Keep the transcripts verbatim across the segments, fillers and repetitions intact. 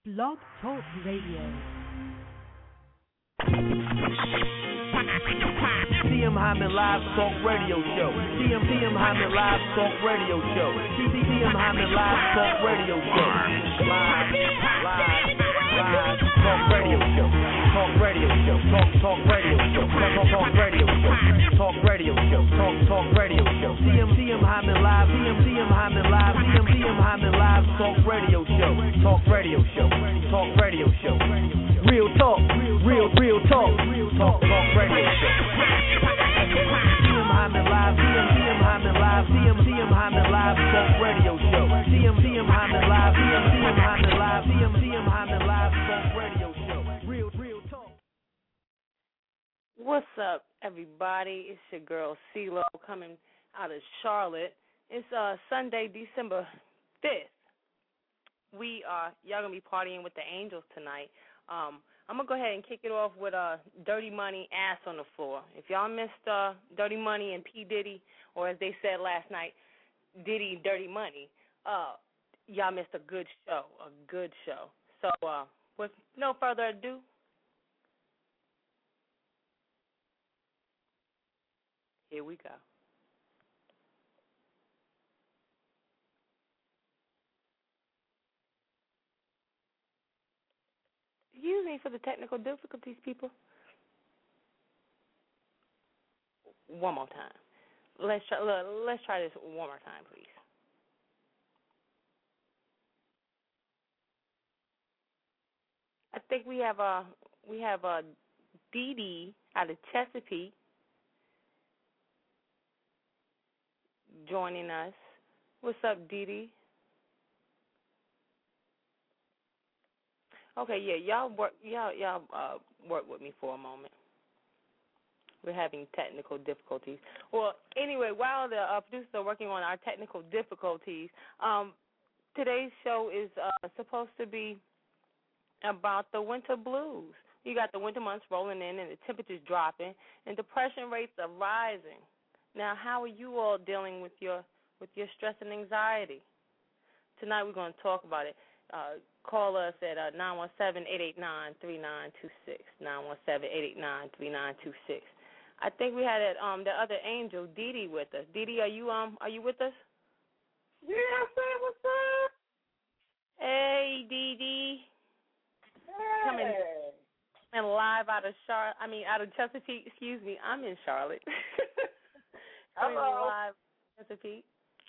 Blog Talk Radio. C M Hyman Live Talk Radio Show. C M C M Hyman Live Talk Radio Show. C C C M Hyman Live Talk Radio Show. Live, live, live Talk Radio Show. Talk Radio Show. Talk Talk Radio Show. Talk Talk Talk Radio Show. Talk Radio Show. Talk Talk Radio Show. C M C M Hyman Live. C M C M Hyman Live. C M C M Hyman Live Talk Radio Show. Talk Radio Show. Talk Radio Show. Real talk. Real real talk. Talk Talk Radio Show. C M Hyman Live, C M C M Hyman Live, C M C M Hyman Live Talk Radio Show. C M C M Hyman Live, C M C M Hyman Live, C M C M Hyman Live Talk Radio Show. Real, real talk. What's up, everybody? It's your girl CeeLo coming out of Charlotte. It's uh Sunday, December fifth. We are y'all gonna be partying with the Angels tonight. Um, I'm going to go ahead and kick it off with uh, Dirty Money, Ass on the Floor. If y'all missed uh, Dirty Money and P. Diddy, or as they said last night, Diddy Dirty Money, uh, y'all missed a good show, a good show. So uh, with no further ado, here we go. Excuse me for the technical difficulties, people. One more time. Let's try. Let's try this one more time, please. I think we have a we have a Dee Dee out of Chesapeake joining us. What's up, Dee Dee? Okay, yeah, y'all work, y'all, y'all uh, work with me for a moment. We're having technical difficulties. Well, anyway, while the uh, producers are working on our technical difficulties, um, today's show is uh, supposed to be about the winter blues. You got the winter months rolling in, and the temperature's dropping, and depression rates are rising. Now, how are you all dealing with your with your stress and anxiety? Tonight, we're going to talk about it. Uh, call us at uh, nine one seven, eight eight nine, three nine two six, nine one seven, eight eight nine, three nine two six. I think we had that, um, the other angel, Dee Dee, with us. Dee Dee, are you um are you with us? Yeah, sir, what's up? Hey, Dee Dee. Hey. Coming and live out of Charlotte. I mean, out of Chesapeake. Excuse me, I'm in Charlotte. Coming Hello. live out of Chesapeake.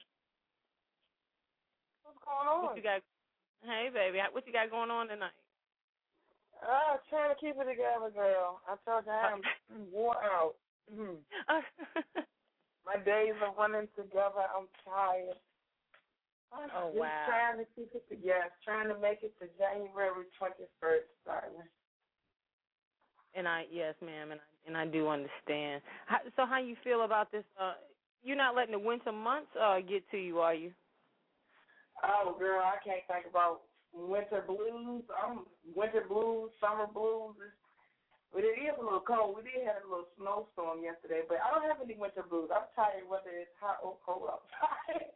What's going on? What you got? Hey, baby, what you got going on tonight? Uh, trying to keep it together, girl. I told you I'm wore out. Mm. My days are running together. I'm tired. I'm Oh, just wow. trying to keep it together. Yes, trying to make it to January twenty-first, darling. And I, yes, ma'am, and I, and I do understand. How, so, how you feel about this? Uh, you're not letting the winter months uh, get to you, are you? Oh, girl, I can't think about winter blues. Um, winter blues, summer blues. But it is a little cold. We did have a little snowstorm yesterday, but I don't have any winter blues. I'm tired whether it's hot or cold outside.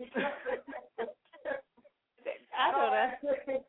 I know that.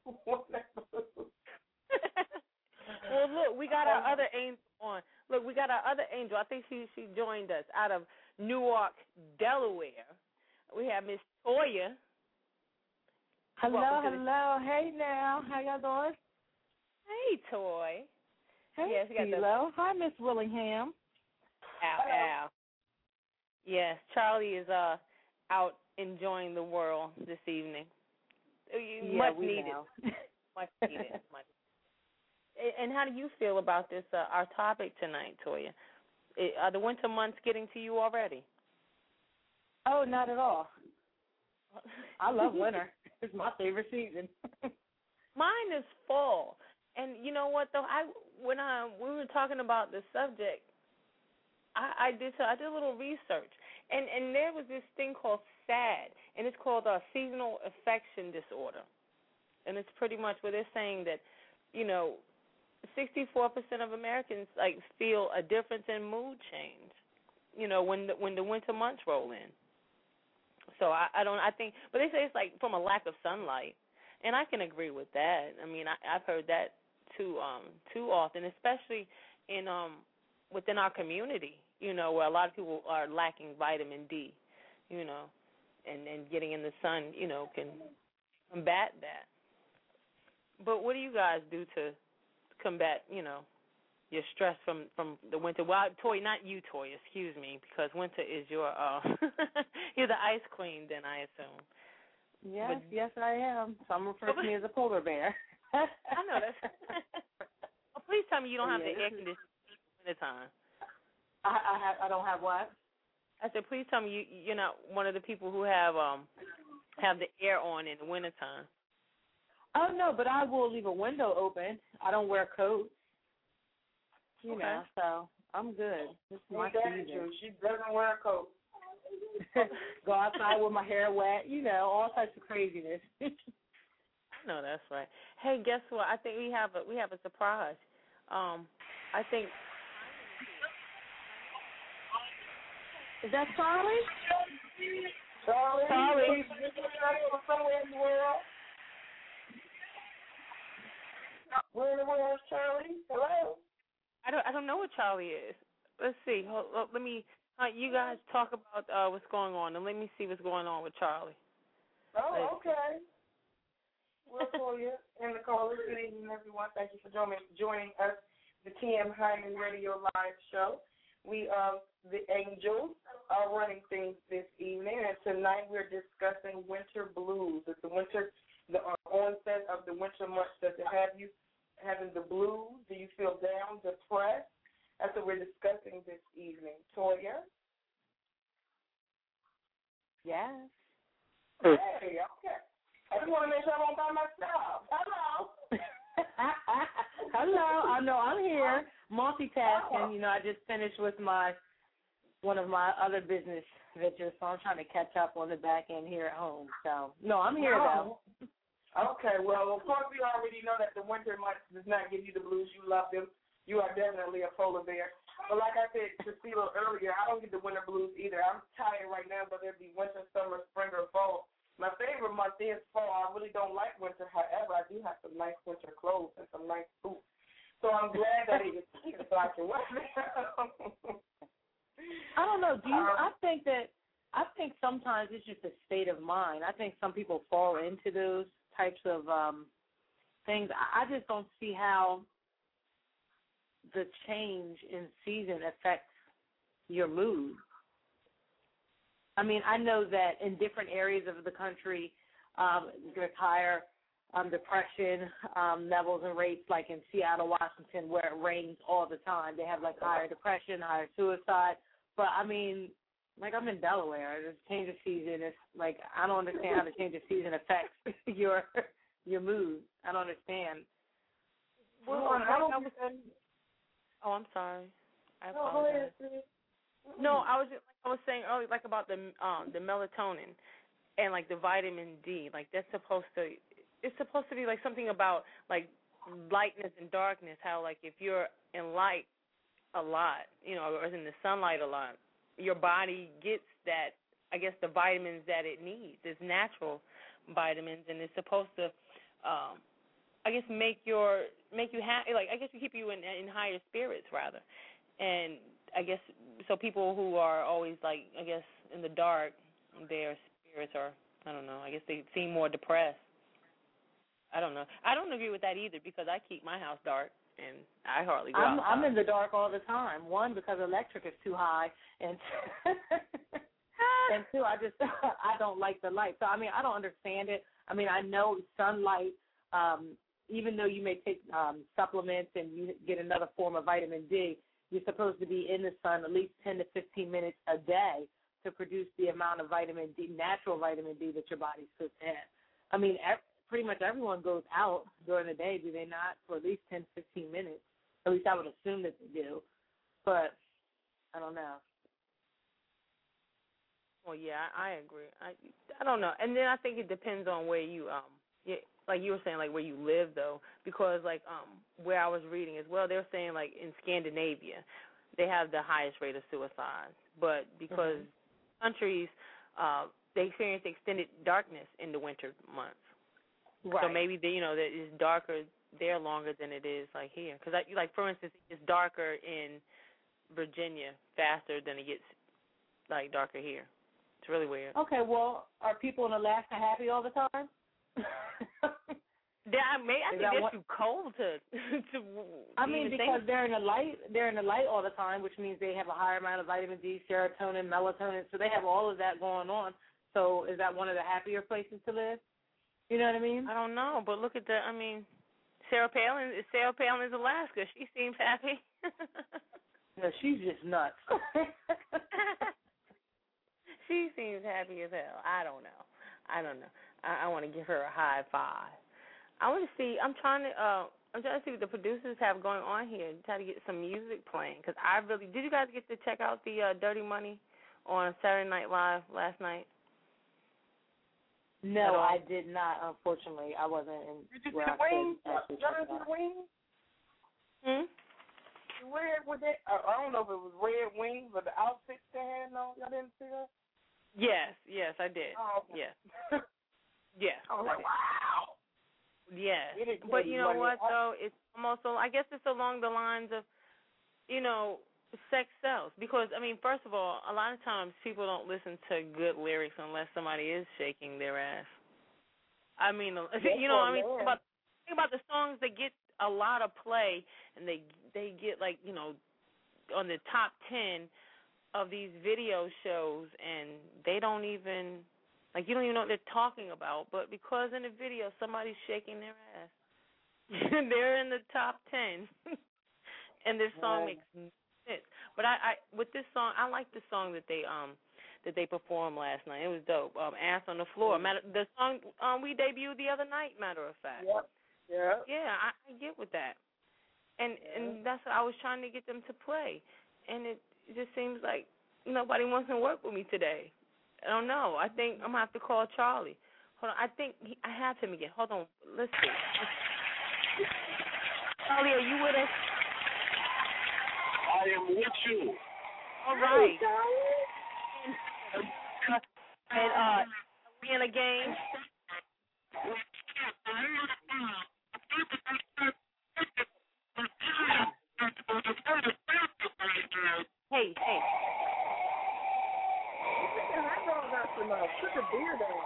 Well, look, we got our other angel on. Look, we got our other angel. I think she she joined us out of Newark, Delaware. We have Miss Toya. Hello, Welcome to the hello. Hey now. How y'all doing? Hey, Toy. Hey, Yes, we got the- hello. Hi, Miss Willingham. Ow, ow. Yes, Charlie is uh out enjoying the world this evening. Yeah, Much we needed. know. Much needed. Much. And how do you feel about this, uh, our topic tonight, Toya? Are the winter months getting to you already? Oh, not at all. I love winter. It's my favorite season. Mine is fall. And you know what, though? I when I, we were talking about the subject, I, I did so I did a little research. And, and there was this thing called SAD, and it's called a seasonal affection disorder. And it's pretty much where they're saying that, you know, sixty-four percent of Americans like feel a difference in mood change, you know, when the, when the winter months roll in. So I, I don't I think, but they say it's like from a lack of sunlight, and I can agree with that. I mean, I, I've heard that too um, too often, especially in um, within our community. You know, where a lot of people are lacking vitamin D. You know, and and getting in the sun, you know, can combat that. But what do you guys do to combat, you know, your stress from, from the winter? Well, Toy, not you, Toy, excuse me, because winter is your, uh, you're the ice queen then, I assume. Yes, but, yes, I am. Some refer to me as a polar bear. I know that's. Well, please tell me you don't have yeah, the air conditioning in the time. I, I have. I don't have what? I said, please tell me you, you're not one of the people who have um have the air on in the wintertime. Oh, no, but I will leave a window open. I don't wear coats. You okay. know, so I'm good. This is my season. She doesn't wear a coat. Go outside with my hair wet, you know, all types of craziness. I know that's right. Hey, guess what? I think we have a we have a surprise. Um, I think Is that Charlie? Charlie, Charlie. somewhere in the world. Where in the world is Charlie? Hello. I don't I don't know what Charlie is. Let's see. Hold, hold, let me. Uh, you guys talk about uh, what's going on, and let me see what's going on with Charlie. Oh, okay. Well, for you and the callers, good evening, everyone. Thank you for joining joining us, the T M Hyman Radio Live Show. We, um, the Angels, are running things this evening, and tonight we're discussing winter blues. It's the winter, the uh, onset of the winter months. Does it have you having the blues? Do you feel down, depressed? That's what we're discussing this evening. Toya? Yes. Hey, okay. I just want to make sure I'm by myself. Hello. Hello. I know I'm here multitasking. You know, I just finished with my one of my other business ventures, so I'm trying to catch up on the back end here at home. So, no, I'm here, though. Okay, well, of course, we already know that the winter months does not give you the blues. You love them. You are definitely a polar bear. But like I said to Sheila earlier, I don't get the winter blues either. I'm tired right now, whether it be winter, summer, spring, or fall. My favorite month is fall. I really don't like winter. However, I do have some nice winter clothes and some nice boots. So I'm glad that it is here so I can wear them. I don't know. Do you? Um, I think that I think sometimes it's just a state of mind. I think some people fall into those types of um, things. I, I just don't see how the change in season affects your mood. I mean, I know that in different areas of the country, um, there's higher um, depression um, levels and rates, like in Seattle, Washington, where it rains all the time. They have, like, higher depression, higher suicide. But, I mean, like, I'm in Delaware. The change of season is, like, I don't understand how the change of season affects your your mood. I don't understand. Well, well, I don't was, oh, I'm sorry. I No, apologize. go ahead, No, I was just, like I was saying earlier, like about the um the melatonin and like the vitamin D. Like that's supposed to, it's supposed to be like something about like lightness and darkness. How like if you're in light a lot, you know, or in the sunlight a lot, your body gets that. I guess the vitamins that it needs. It's natural vitamins, and it's supposed to, um, I guess, make your make you happy. Like I guess you keep you in in higher spirits rather, and I guess so people who are always like I guess in the dark, their spirits are I don't know. I guess they seem more depressed. I don't know. I don't agree with that either because I keep my house dark and I hardly go I'm, outside. I'm in the dark all the time. One, because electric is too high, and and two, I just I don't like the light. So I mean, I don't understand it. I mean, I know sunlight. Um, even though you may take um, supplements and you get another form of vitamin D, you're supposed to be in the sun at least ten to fifteen minutes a day to produce the amount of vitamin D, natural vitamin D that your body's supposed to have. I mean, ev- pretty much everyone goes out during the day, do they not, for at least ten to fifteen minutes? At least I would assume that they do. But I don't know. Well, yeah, I, I agree. I I don't know, and then I think it depends on where you um, yeah, like you were saying, like where you live though, because like um, where I was reading as well, they were saying like in Scandinavia, they have the highest rate of suicide, but because mm-hmm. countries uh, they experience extended darkness in the winter months. Right. So maybe they, you know, that it's darker there longer than it is like here. Because like for instance, it's darker in Virginia faster than it gets like darker here. It's really weird. Okay, well, are people in Alaska happy all the time? Yeah, I, may, I think they're too cold to. to I mean, because think. they're in the light, they're in the light all the time, which means they have a higher amount of vitamin D, serotonin, melatonin. So they have all of that going on. So is that one of the happier places to live? You know what I mean? I don't know, but look at the. I mean, Sarah Palin. Sarah Palin is Alaska. She seems happy. No, she's just nuts. She seems happy as hell. I don't know. I don't know. I, I want to give her a high five. I want to see. I'm trying to. Uh, I'm trying to see what the producers have going on here. Try to get some music playing because I really. Did you guys get to check out the uh, Dirty Money on Saturday Night Live last night? No, I did not. Unfortunately, I wasn't in. Did you see the wings? Y'all didn't see the wings? Hmm. Red with that? Uh, I don't know if it was red wings or the outfits they had. No, y'all didn't see that? Yes, yes, I did. Oh, okay. Yes. Yes. I was like, wow. Yes. But you know what, though? It's almost, I guess it's along the lines of, you know, sex sells. Because, I mean, first of all, a lot of times people don't listen to good lyrics unless somebody is shaking their ass. I mean, you know, I mean, think about, think about the songs that get a lot of play and they they get, like, you know, on the top ten of these video shows and they don't even, like, you don't even know what they're talking about, but because in the video somebody's shaking their ass, they're in the top ten, and this song makes sense. But I, I, with this song, I like the song that they um that they performed last night. It was dope. Um, Ass on the Floor. Matter, the song um we debuted the other night. Matter of fact. Yep. Yeah. Yeah, I, I get with that, and yeah. and that's what I was trying to get them to play, and it, it just seems like nobody wants to work with me today. I don't know. I think I'm going to have to call Charlie. Hold on. I think he, I have him again. Hold on. Let's see. Charlie, are you with us? I am with you. All right. And uh, we in a game? Hey, hey. Put the beer down.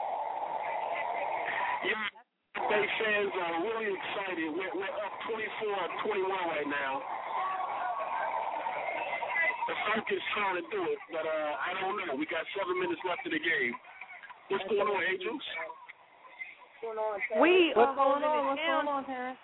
Yeah, they fans are really excited. We're, we're up twenty-four twenty-one right now. The Falcons trying to do it, but uh, I don't know. We got seven minutes left in the game. What's going on, Angels? What's going on, Terrence? We What's are going holding on? it What's down. going on, Terrence?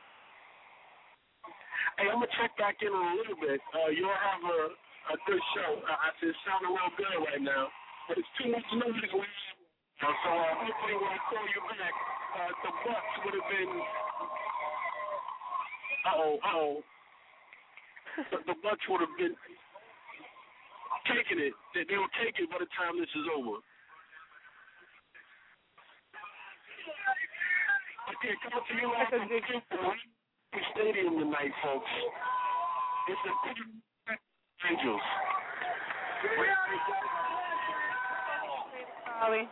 Hey, I'm going to check back in a little bit. Uh, you'll have a, a good show. I, I said it sounding real good right now. But it's too much noise. So uh, hopefully when I call you back, uh, the Bucks would have been. Uh oh, uh oh. the, the Bucks would have been taking it. They, they will take it by the time this is over. Okay, coming to you live from the stadium tonight, folks. It's the Angels. Charlie.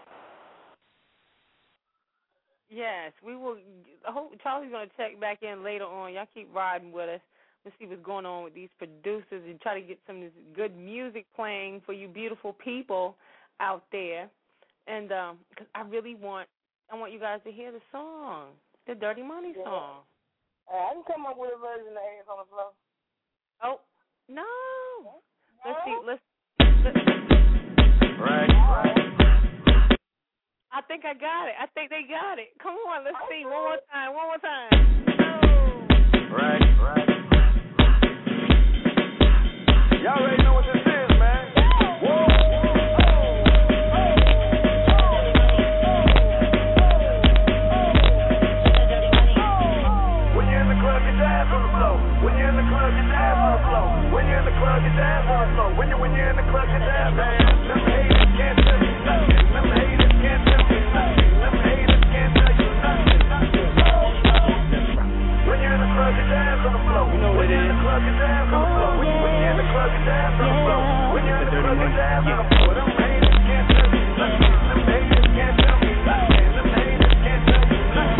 Yes, we will. I hope Charlie's going to check back in later on. Y'all keep riding with us. Let's see what's going on with these producers and try to get some of this good music playing for you beautiful people out there. And um, cause I really want, I want you guys to hear the song, the Dirty Money yeah. song. Hey, I can come up with a version of Ass on the Floor. Oh no! no? Let's see. Let's. let's Right, right. I think I got it. I think they got it. Come on, let's see. One more time. One more time. No. Right, right. Y'all already know what this is, man. Whoa. When you're in the club, you dance on the floor. When you're in the club, you dance on the floor. When you're in the club, you dance on the floor. When you when you're in the club, you dance, man. Them haters can't tell you nothing. Them haters can't tell you nothing. Them haters can't tell you nothing. When you're in the club, you dance on the floor. You know what it is. When you're in the club, you dance on the floor. When you're in the club, you dance on the floor. When you're in the club, you dance on the floor. Them haters can't tell you nothing. Them haters can't tell you nothing. Them haters can't tell you nothing.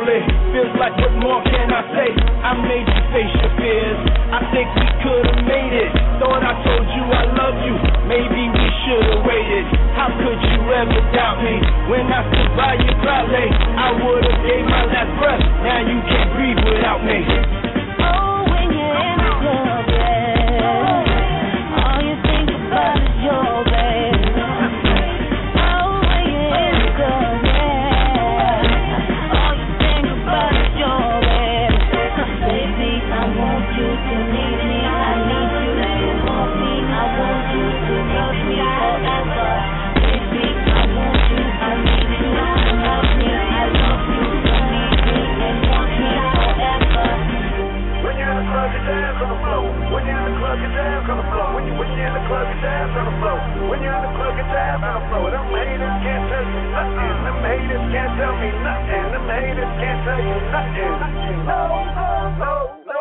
proudly. Feels like what more can I say? I made you face your fears. I think we could've made it. Thought I told you I love you. Maybe we should've waited. How could you ever doubt me? When I stood by you proudly, I would've gave my last breath. Now you can't breathe without me. Oh, when you're in the club, yeah, all you think about is your baby. Oh, when you're in the club, yeah, all you think about is your baby. Baby, I want you to need me. I need you to want me. I want you to love me forever. Baby, I want you, I need you to love me. I love you to need me and want me forever. When you're in the club, you dance on the floor. When you're in the club, you dance on the floor. When, you, when you're in the club, you dance on the floor. When you're in the club, you dance on the floor. Them haters can't tell you nothing. Them haters can't tell me nothing. Them haters can't tell you nothing. No, no, no, no.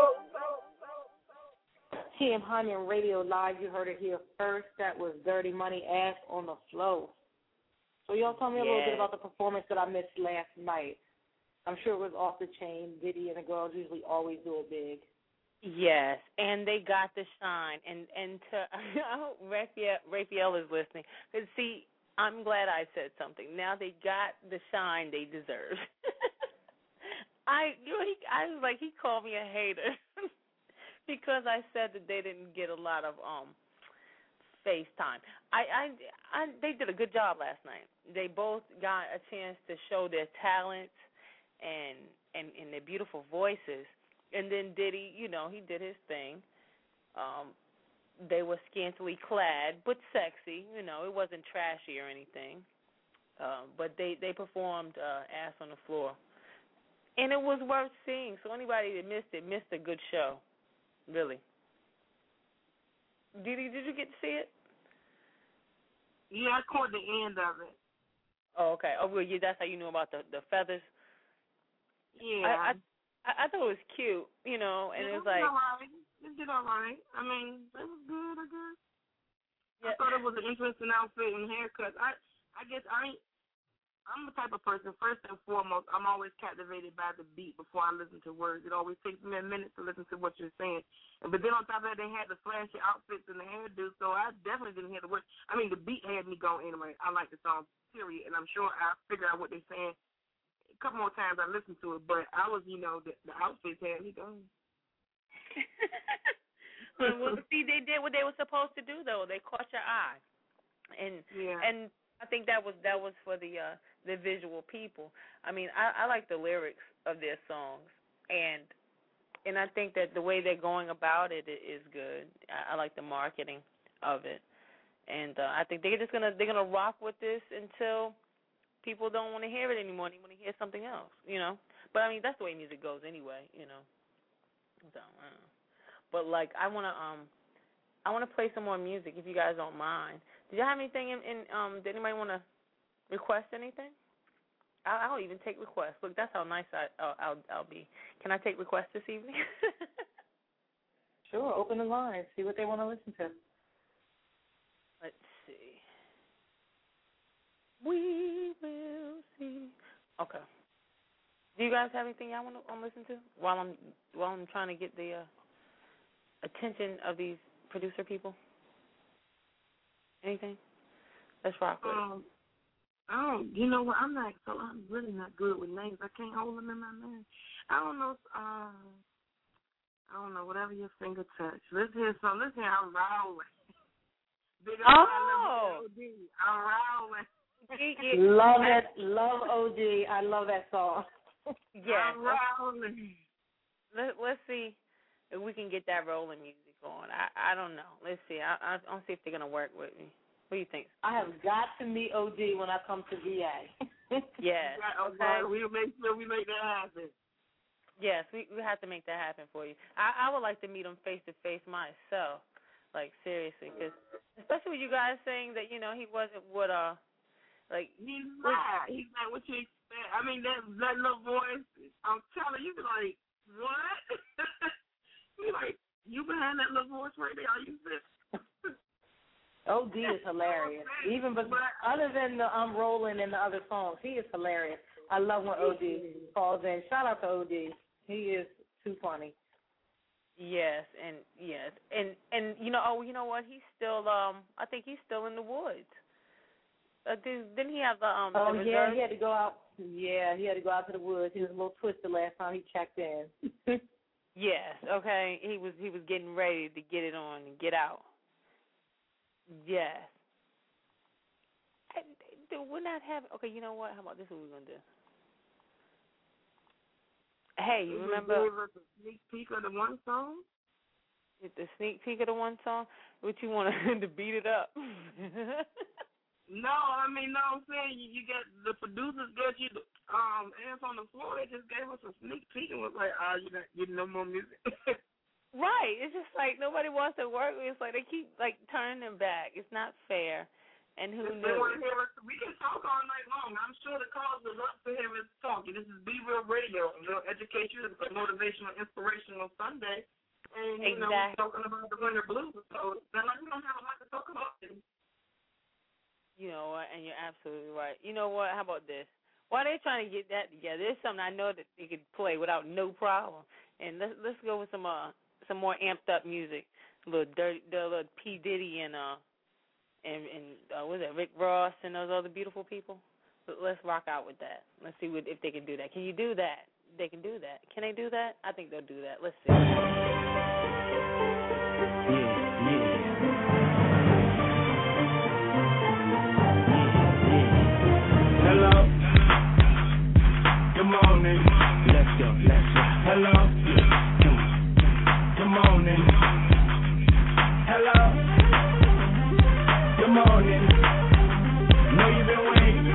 T M Hyman Radio Live, you heard it here first. That was Dirty Money, Ass on the Flow. So y'all tell me a little bit about the performance that I missed last night. I'm sure it was off the chain. Diddy and the girls usually always do it big. Yes, and they got the shine. And and to I hope Raphael, Raphael is listening. Because, see, I'm glad I said something. Now they got the shine they deserve. I you know, he, I was like, he called me a hater because I said that they didn't get a lot of um FaceTime. I, I, I, they did a good job last night. They both got a chance to show their talents and and, and their beautiful voices. And then Diddy, you know, he did his thing. Um, they were scantily clad, but sexy. You know, it wasn't trashy or anything. Uh, but they, they performed uh, Ass on the Floor. And it was worth seeing. So anybody that missed it missed a good show, really. Diddy, did you get to see it? Yeah, I caught the end of it. Oh, okay. Oh, well, yeah, that's how you knew about the, the feathers? Yeah. I, I I thought it was cute, you know, and yeah, it was like... It all right. It did all right. I mean, it was good, I guess. Yeah. I thought it was an interesting outfit and haircut. I I guess I ain't... I'm the type of person, first and foremost, I'm always captivated by the beat before I listen to words. It always takes me a minute to listen to what you're saying. But then on top of that, they had the flashy outfits and the hairdo, so I definitely didn't hear the words. I mean, the beat had me going anyway. I like the song, period, and I'm sure I'll figure out what they're saying a couple more times I listened to it, but I was, you know, the, the outfits had me going. Well, see, they did what they were supposed to do, though. They caught your eye. And yeah. and I think that was that was for the uh, the visual people. I mean, I, I like the lyrics of their songs, and and I think that the way they're going about it is good. I, I like the marketing of it, and uh, I think they're just gonna they're gonna rock with this until people don't want to hear it anymore. They want to hear something else, you know. But I mean, that's the way music goes anyway, you know. So, I don't know. But like, I wanna um. I want to play some more music if you guys don't mind. Did y'all have anything in, in um, did anybody want to request anything? I'll, I'll even take requests. Look, that's how nice I, I'll, I'll, I'll be. Can I take requests this evening? Sure, open the line. See what they want to listen to. Let's see. We will see. Okay. Do you guys have anything y'all want to um, listen to while I'm while I'm trying to get the uh, attention of these producer people? Anything? Let's rock with um, it. I don't, you know what, I'm not, so I'm really not good with names. I can't hold them in my mind. I don't know, uh, I don't know, whatever your finger touch. Let's hear some, let's hear I'm Rolling. Big up oh! O D. I'm Rolling. Love that, love O D. I love that song. Yeah. I'm Rolling. Let, let's see if we can get that rolling music on. I, I don't know. Let's see. I, I, I'll see if they're going to work with me. What do you think? I have got to meet O D when I come to V A. Yes. Okay. We'll make sure we make that happen. Yes, we we have to make that happen for you. I, I would like to meet him face to face myself. Like, seriously. Cause especially with you guys saying that, you know, he wasn't what, uh, like. He's not. He's not what you expect. I mean, that, that little voice, I'm telling you, like, what? You like, you behind that little voice right there, are you serious? O D is hilarious. Even but other than the I'm Rolling and the other songs, he is hilarious. I love when O D calls in. Shout out to O D. He is too funny. Yes, and yes, and and you know, oh, you know what? He's still, um, I think he's still in the woods. Uh, didn't he have the um? Oh the yeah, reserve? he had to go out. Yeah, he had to go out to the woods. He was a little twisted last time he checked in. Yes. Okay. He was he was getting ready to get it on and get out. Yes. I, we're not having. Okay. You know what? How about this? What we're gonna do? Hey, you remember? Give us a sneak peek of the one song. The sneak peek of the one song. What you want to beat it up? No, I mean, no, I'm saying you, you get the producers get you um hands on the floor. They just gave us a sneak peek and was like, ah, you not getting no more music. Right. It's just like nobody wants to work. It's like they keep like turning them back. It's not fair. And who if knew? they want to hear us, we can talk all night long. I'm sure the callers would love to hear us talk. This is Be Real Radio, a little educational, a motivational, inspirational Sunday. And, you know, we're Exactly. talking about the winter blues. So, then like, we don't have a lot to talk about. You know what? And you're absolutely right. You know what? How about this? Why are they trying to get that together? There's something I know that they could play without no problem. And let's let's go with some uh some more amped up music. A little dirty, the little P Diddy and uh and and uh, what is that? Rick Ross and those other beautiful people. But let's rock out with that. Let's see what if they can do that. Can you do that? They can do that. Can they do that? I think they'll do that. Let's see. Yeah, yeah. Hello. Good morning. Let's go. Let's go. Hello. Good morning. Hello. Good morning. Know you've been waiting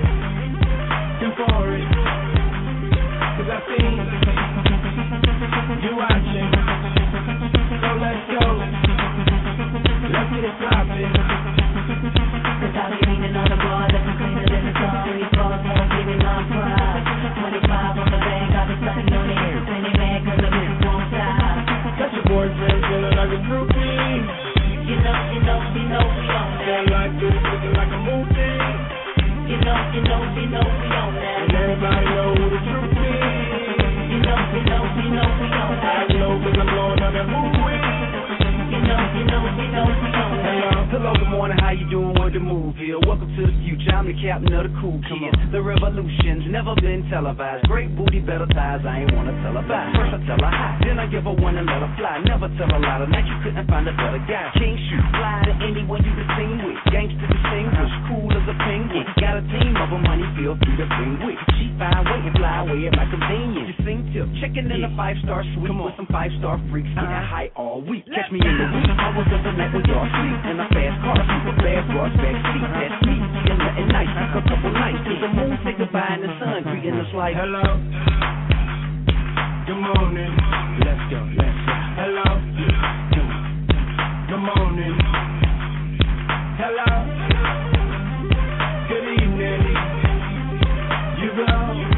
for it. Cause I see you watching. So let's go. Let's get it poppin'. Cause I be leaning on the bar, looking cleaner than the sun. These balls won't give me my pride. twenty-five on the bank, I've been sucking on it. Plenty mad cause the business won't stop. Got your boyfriend feeling like a groupie. You know, you know, you know we on that. Feel like this looking like a movie. You know, you know, you know we on that. And everybody know who the truth is. You know, you know, you know we on that. I know cause I'm blowing on that movie. You know, you know, you know we on that. Hello, hello, good morning, how you doing? What the move here? Welcome to the future, I'm the captain of the cool kids. The revolution's never been televised. Great booty, better thighs, I ain't wanna tell her bye. First I tell her hi, then I give her one and let her fly. Never tell her lie, tonight you couldn't find a better guy. King shoot, fly to anyone you can sing with. Gangsta distinguished, cool as a penguin. Got a team of them, money feel free to bring with. She fine, wait and fly away at my convenience. You sing tip, checking in a five-star suite with some five-star freaks. Getting high all week, catch me in the week. I was up the night with y'all sleep in a fast car, super fast, broad back seat. That's me, and nothing nice. Took a couple nights till the moon say goodbye and the sun greeting us like hello. Good morning. Let's go, let's go. Hello. Good morning. Hello. Good evening. You go.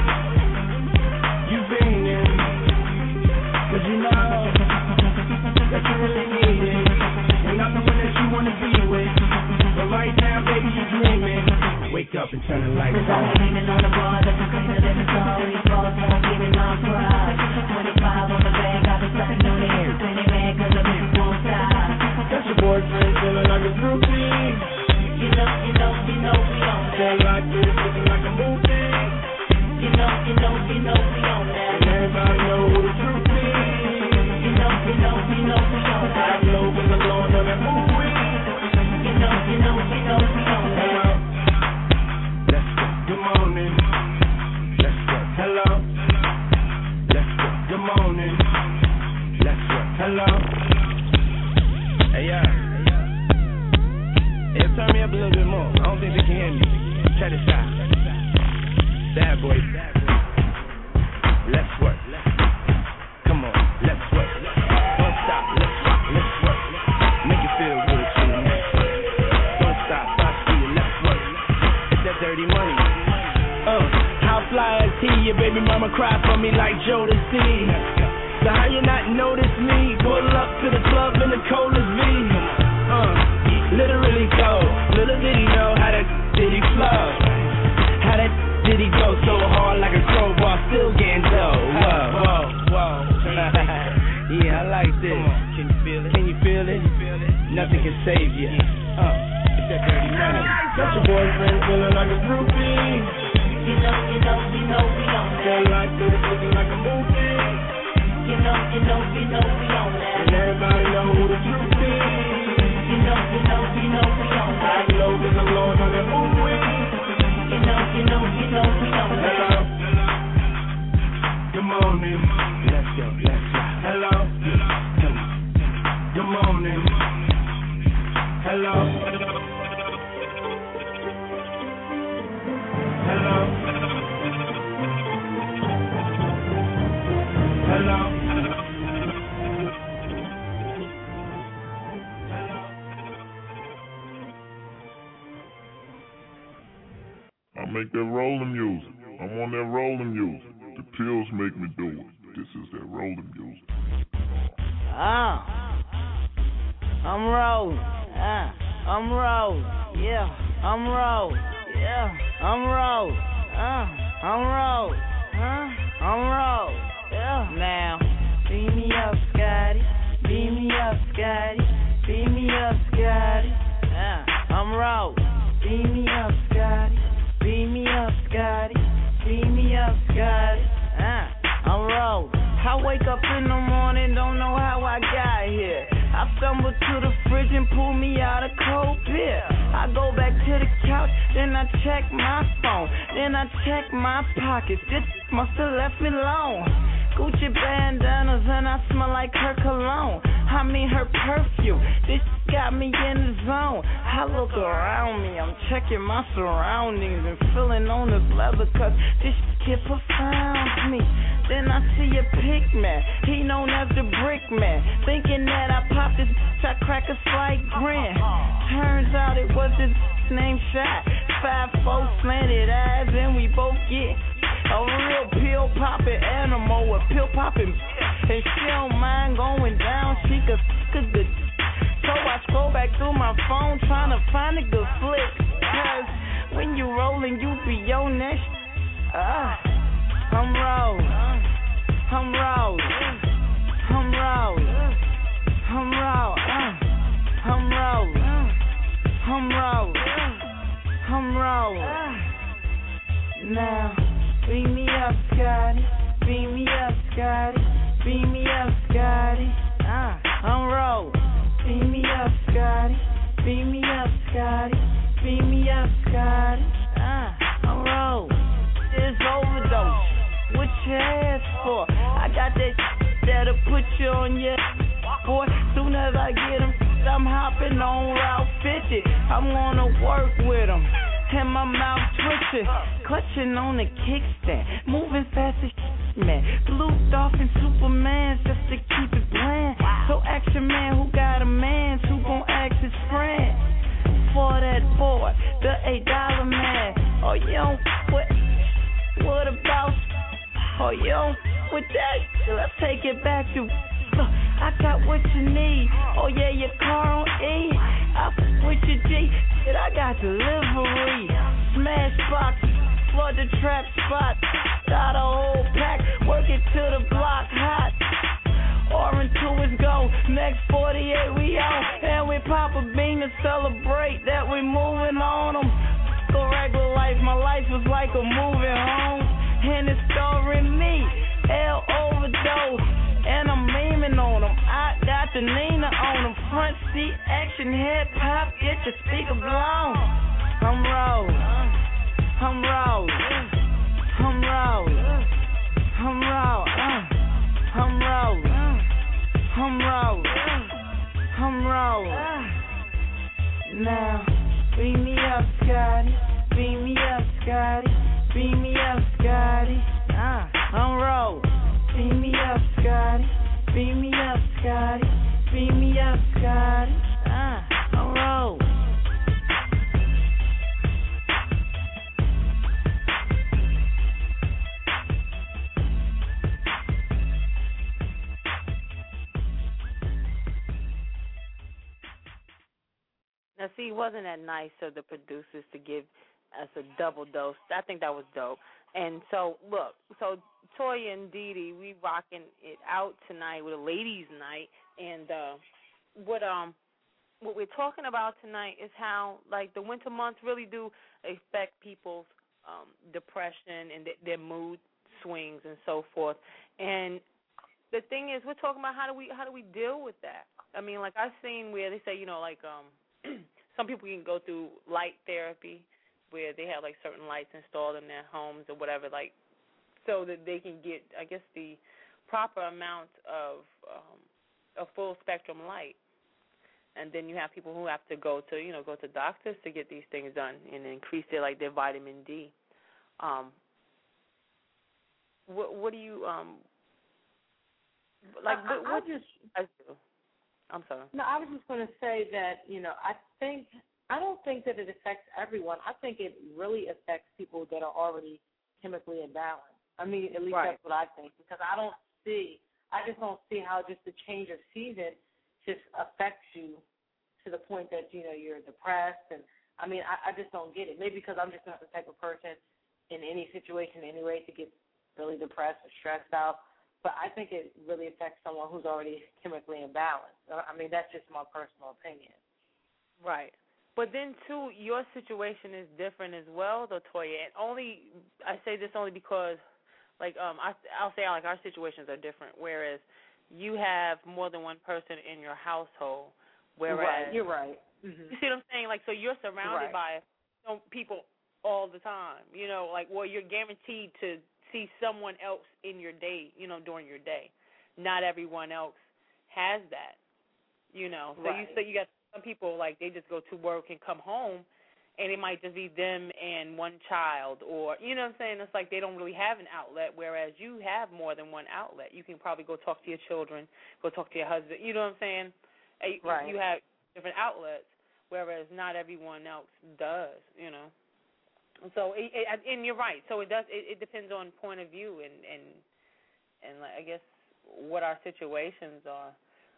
You been in. Cause you know that you really need it. And I'm the one that you wanna be with. But right now, baby, you dreaming. Wake up and turn the lights on. Cause I'm leaning on the bar, looking cleaner than the sun. These balls won't give me my pride. twenty-five on the bank, I've been sucking on it. Plenty mad cause the business won't stop. Got your boyfriend feeling like a groupie. You know, you know, you know we on that. Feel like this looking like a movie. You know, you know, you know we on that. And everybody know who the truth is. You know, you know, you know we on that. I know cause I'm blowing on that movie. You know, you know, you know we on that. Let's go. Good morning. Let's go. Hello. Let's go. Good morning. Let's go. Hello. Hey, yeah. Hey, turn me up a little bit more. I don't think they can hear me. Check this out. Bad boy. Let's work. Come on, let's work. Don't stop. Let's rock. Let's work. Make it feel good too. Don't stop. Stop. See you. Let's work. It's that dirty money. Uh, how fly is he? Your baby mama cry for me like Joe to see. So how you not notice me? Pull up to the club in the coldest V. Uh, literally cold. Little did he know how that did he flow. How that did he go so hard. this. Can you feel it? Can you feel it? Nothing can save you. Uh, it's that dirty money. Got your boyfriend feeling like a groupie. You know, you know, you know we on that. That life is looking like a movie. You know, you know, you know we on that. And everybody know who the truth is. You know, you know, you know we on that. I know cause I'm blowing on that movie. You know, you know, you know we on that. Hello. Good morning. Let's go, let's go. Hello. Good morning. Hello. Hello. Hello. I make that rolling music. I'm on that rolling music. The pills make me do it. This is that rolling music. Ah, I'm rolling. Ah, I'm rolling. Yeah, I'm rolling. Yeah, I'm rolling. Ah, I'm rolling. Huh? I'm rolling. Yeah. Now, beam me up, Scotty. Beam me up, Scotty. Beam me up, Scotty. Ah, I'm rolling. Beam me up, Scotty. Beam me up, Scotty. Beam me up, Scotty. Ah, I'm rolling. I wake up in the morning, don't know how I got here. I stumble to the fridge and pull me out a cold beer. I go back to the couch, then I check my phone. Then I check my pockets, this must have left me alone. Gucci bandanas and I smell like her cologne. I mean her perfume, this got me in the zone. I look around me, I'm checking my surroundings and feeling on this leather cause this kid profounds me. Then I see a pig man, he known as the brick man. Thinking that I popped this bitch, I crack a slight grin. Turns out it was his name Shot. Five four slanted eyes and we both get a real pill popping animal with pill popping. And she don't mind going down, she could f*** a good. So I scroll back through my phone trying to find a good flick. Cause when you rollin', you be on that sh- Ah, I'm rollin'. I'm rollin'. I'm rollin'. I'm rollin'. I'm rollin'. I'm rollin'. I'm rollin'. Now, beam me up, Scotty. Beam me up, Scotty. Beam me up, Scotty. Ah, I'm rollin'. Beam me up, Scotty. Beam me up, Scotty. Beam me up, Scotty. Ah, I'm rollin'. It's overdose. What you ask for? I got that that'll put you on your boy. Soon as I get him, I'm hopping on Route fifty. I'm gonna work with him. And my mouth twitching, clutching on the kickstand, moving fast as shit, man. Blue Dolphin Superman just to keep it bland. So action man who got a man who gon' ask his friend for that boy, the eight dollar man. Oh, you don't what? What about? Oh, you don't with that? Let's take it back to. Look, I got what you need. Oh yeah, your car on E. I f- with your G. Shit, I got delivery. Smash box, flood the trap spot. Got a whole pack, work it to the block hot. Orange to his go. Next forty-eight we on, and we pop a bean to celebrate that we moving on 'em. Go regular life, my life was like a moving home, and it's starring me. L overdose. And I'm memeing on them. I got the Nina on them. Front seat action, hip hop, get your speaker blown. I'm rollin'. I'm rollin'. I'm rollin'. I'm rollin'. I'm rollin'. I'm rollin'. I'm rollin'. Now, beam me up, Scotty. Beam me up, Scotty. Beam me up, Scotty. Ah, I'm rollin'. Beam me up, Scotty. Beam me up, Scotty. Beam me up, Scotty. Ah, I'm rollin'. Now, see, wasn't that nice of the producers to give us a double dose? I think that was dope. And so, look, so Toya and Dee Dee. We rocking it out tonight with a ladies' night, and uh, what um what we're talking about tonight is how like the winter months really do affect people's um, depression and th- their mood swings and so forth. And the thing is, we're talking about how do we how do we deal with that? I mean, like I've seen where they say, you know, like um, some people can go through light therapy, where they have like certain lights installed in their homes or whatever, like so that they can get, I guess, the proper amount of um, a full spectrum light. And then you have people who have to go to, you know, go to doctors to get these things done and increase their like their vitamin D. Um, what what do you um like? I, what, I, what I just I do? I'm sorry. No, I was just going to say that, you know, I think, I don't think that it affects everyone. I think it really affects people that are already chemically imbalanced. I mean, at least Right. that's what I think, because I don't see, I just don't see how just the change of season just affects you to the point that, you know, you're depressed. And, I mean, I, I just don't get it. Maybe because I'm just not the type of person in any situation anyway to get really depressed or stressed out. But I think it really affects someone who's already chemically imbalanced. I mean, that's just my personal opinion. Right. But then, too, your situation is different as well, though, Toya. And only, I say this only because, like, um, I, I'll say, like, our situations are different, whereas you have more than one person in your household, whereas... Right, you're right. Mm-hmm. You see what I'm saying? Like, so you're surrounded Right. by you know, people all the time, you know, like, well, you're guaranteed to see someone else in your day, you know, during your day. Not everyone else has that, you know. So Right. you so you got some people, like, they just go to work and come home, and it might just be them and one child, or, you know what I'm saying? It's like they don't really have an outlet, whereas you have more than one outlet. You can probably go talk to your children, go talk to your husband, you know what I'm saying? Right. You have different outlets, whereas not everyone else does, you know. So, it, it, and you're right. So it does. It, it depends on point of view and and and like, I guess what our situations are.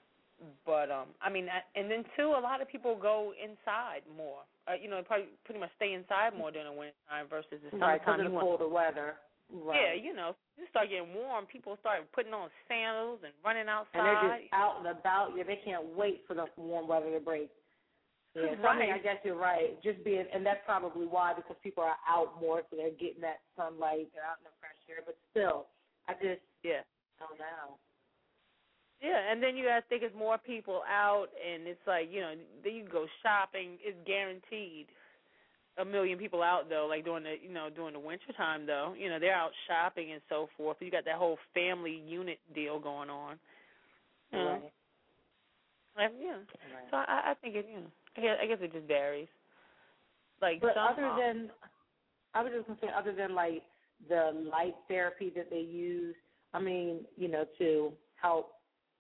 But um, I mean, and then too, a lot of people go inside more. Uh, you know, probably pretty much stay inside more during the winter time versus the Right, because summertime. of the colder weather. Right. Yeah, you know, you start getting warm. People start putting on sandals and running outside. And they're just out and about. Yeah, they can't wait for the warm weather to break. Yeah, so right. I mean, I guess you're right. Just being, and that's probably why, because people are out more, so they're getting that sunlight, they're out in the fresh air. But still, I just yeah don't know. Yeah, and then you guys think it's more people out, and it's like, you know, then you go shopping. It's guaranteed a million people out though, like during the, you know, during the winter time though. You know, they're out shopping and so forth. You got that whole family unit deal going on. You know? Right. Like, yeah. Right. So I, I think it, you know, I guess, I guess it just varies. Like, but some, other than, I was just gonna say, other than like the light therapy that they use, I mean, you know, to help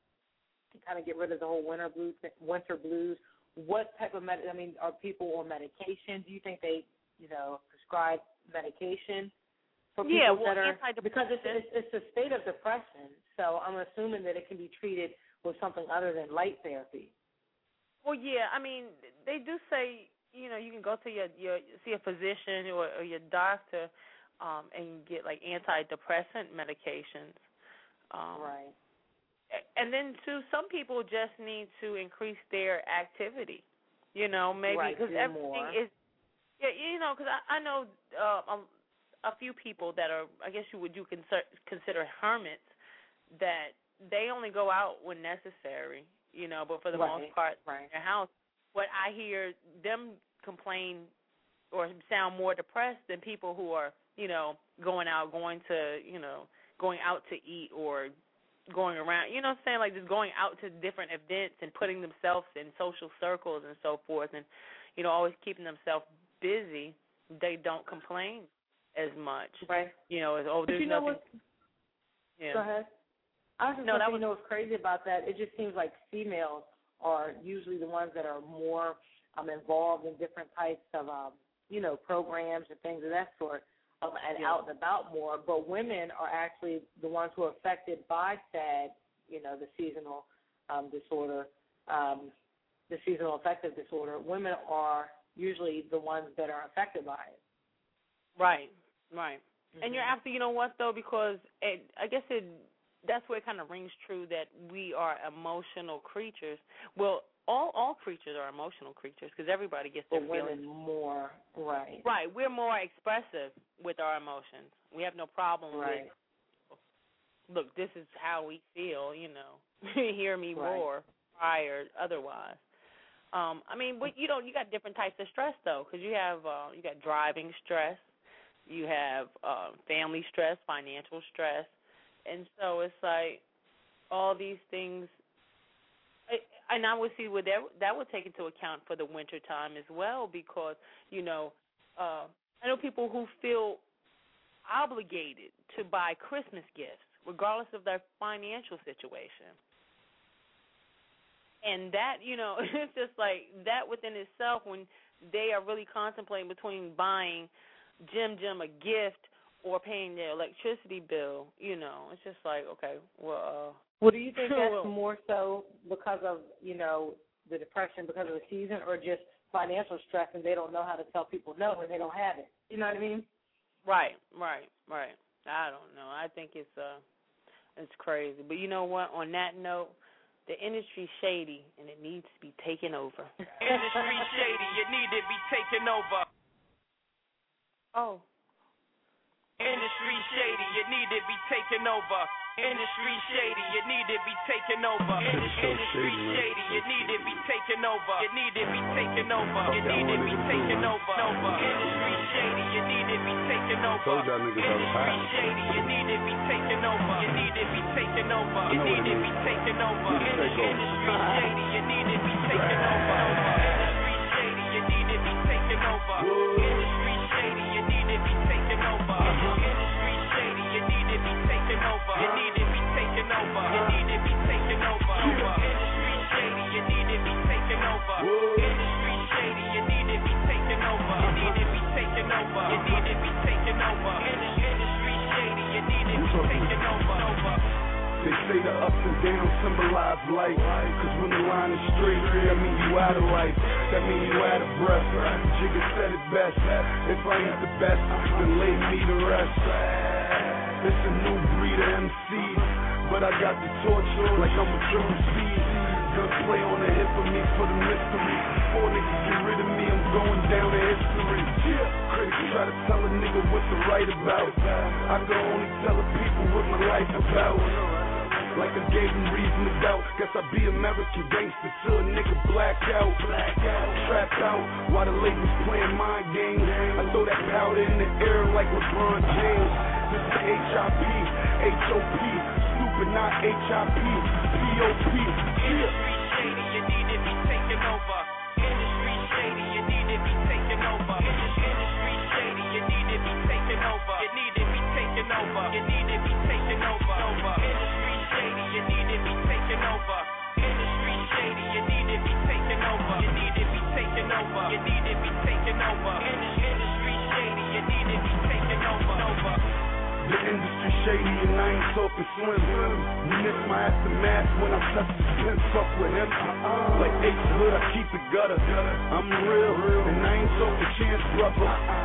kind of get rid of the whole winter blues, winter blues. What type of med? I mean, are people on medication? Do you think they, you know, prescribe medication for people yeah, well, that are because it's, antidepressants. it's it's a state of depression? So I'm assuming that it can be treated with something other than light therapy. Well, yeah, I mean, they do say, you know, you can go to your, your see a physician or, or your doctor um, and get, like, antidepressant medications. Um, right. And then, too, some people just need to increase their activity, you know, maybe right, because everything more. is, yeah, you know, because I, I know uh, a, a few people that are, I guess you would you consider, consider hermits, that they only go out when necessary, you know, but for the right. most part, right. in their house. But I hear them complain or sound more depressed than people who are, you know, going out, going to, you know, going out to eat or going around, you know what I'm saying, like just going out to different events and putting themselves in social circles and so forth and, you know, always keeping themselves busy. They don't complain as much. Right. You know, as, oh, but there's you know nothing. what? Yeah. Go ahead. I was just no, going that to was, you know what's crazy about that? It just seems like females are usually the ones that are more um, involved in different types of, um, you know, programs and things of that sort. Um, and yeah. out and about more, but women are actually the ones who are affected by S A D, you know, the seasonal um, disorder, um, the seasonal affective disorder. Women are usually the ones that are affected by it. Right, right. Mm-hmm. And you're absolutely, you know what though, because it, I guess it that's where it kind of rings true that we are emotional creatures. Well, all all creatures are emotional creatures because everybody gets their but feelings. women more, right? Right, we're more expressive with our emotions. We have no problem right. with. Look, this is how we feel. You know, hear me right. roar, cry or otherwise. Um, I mean, but you know, you got different types of stress though, because you have uh, you got driving stress, you have uh, family stress, financial stress. And so it's like all these things, and I would see what that, that would take into account for the winter time as well because, you know, uh, I know people who feel obligated to buy Christmas gifts regardless of their financial situation. And that, you know, it's just like that within itself when they are really contemplating between buying Jim Jim a gift or paying their electricity bill, you know, it's just like, okay, well. Uh, well, do you think that's more so because of, you know, the depression because of the season or just financial stress and they don't know how to tell people no when they don't have it? You know what I mean? Right, right, right. I don't know. I think it's uh, it's crazy. But you know what? On that note, the industry's shady and it needs to be taken over. Industry shady, it need to be taken over. Oh. Industry shady, it need to be taken over. Industry shady, it need to be taken over. Industry shady, it need to be taken over. It need to be taken over. It need to be taken over. Industry shady, it need to be taken over. Industry shady, it need to be taken over. It need to be taken over. It need to be taken over. Industry shady, it need to be taken over. Industry shady, it need to be taken over. Industry shady, it need to be taken over. Industry shady, it need to be taken over. It need to be taken over. It need to be taken over. Industry shady, it need to be taken over. Industry shady, it need to be taken over. It need to be taken over. It need to be taken over. Industry shady, it need to be taken over. They say the ups and downs symbolize life. Cause when the line is straight, that mean you out of life. That mean you out of breath. Jigga said it best. If I ain't the best, then lay me to rest. It's a new breed of M Cs, but I got the torch like I'm a triple C. Gunplay on the hip of me for the mystery. Before niggas get rid of me, I'm going down in history. Critics try to tell a nigga what to write about. I can only tell the people what my life about. Like I gave them reason to doubt. Guess I be American gangster till a nigga black out. Black out, trapped out, while the labels playing mind games. I throw that powder in the air like LeBron James. This is H I P, H O P, stupid, not H I P, P O P. Industry shady, you need to be taken over. Industry shady, you need to be taken over. Industry shady, you need to be taken over. You need to be taken over. You need to be taken over. Industry shady, you need to be taken over. Industry shady, you need to be taken over. You need to be taken over. You need to be taken over. Industry shady, you need to be taken over. The industry shady and I ain't talking slim. You miss my aftermath when I touch the pin, fuck with him. Like H Hood, I keep it gutter. I'm real, and I ain't talking chance, brother.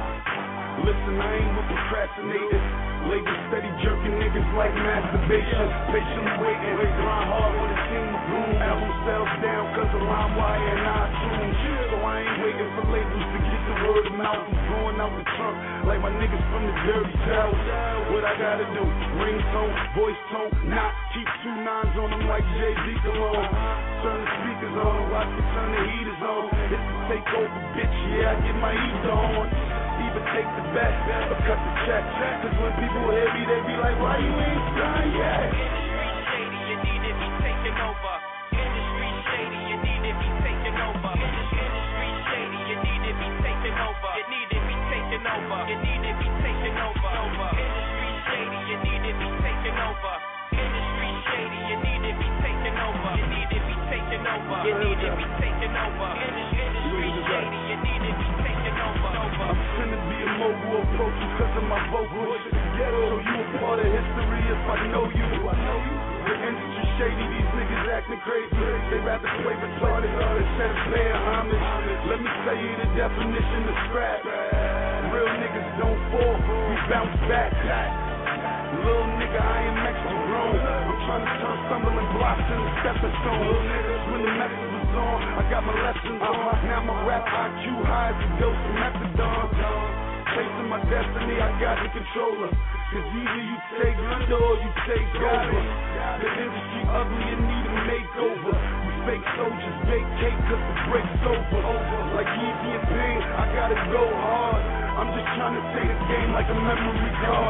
Listen, I ain't with procrastinators. Labor steady jerking niggas like masturbation. Patiently waiting, grind hard when it seems to boom. Album sells down cause of LimeWire and iTunes. So I ain't waiting for labels to get the word of mouth. I'm going out the trunk like my niggas from the dirty south. What I gotta do, ringtone, voice tone, not keep two nines on them like Jay-Z cologne. Turn the speakers on, watch me turn the heaters on. It's the takeover, bitch, yeah, I get my heat on. Either take the bet or cut the check. Cause when people hear me, they be like, why you ain't done yet? Industry shady, you need to be taken over. Industry shady, you need to be taken over. Industry shady, you need to be taken over. You need to be taken over. You need to be taken over. Industry shady, you need to be taken over. Industry shady, you need to be taken over. You need to be taken over. You need to be taken over. Industry shady, you need to be taken over. I'm finna be a mogul approach you cause of my vocals. So you a part of history if I know you. The industry shady, these niggas acting crazy. They rather play retarded instead of paying homage. Let me tell you the definition of scrap. real niggas don't fall, we bounce back. Little nigga, I am extra grown. I'm trying to turn stumbling blocks into stepping stones. When the message was on, I got my lessons on. Now my rap I Q high as a dose of methadone. Chasing my destiny, I got the controller. Cause either you take under or you take over. The industry ugly and need a makeover. You fake soldiers, bake cake cause the break's over. Like Easy and Pain, I gotta go hard. I'm just trying to say the game like a memory card.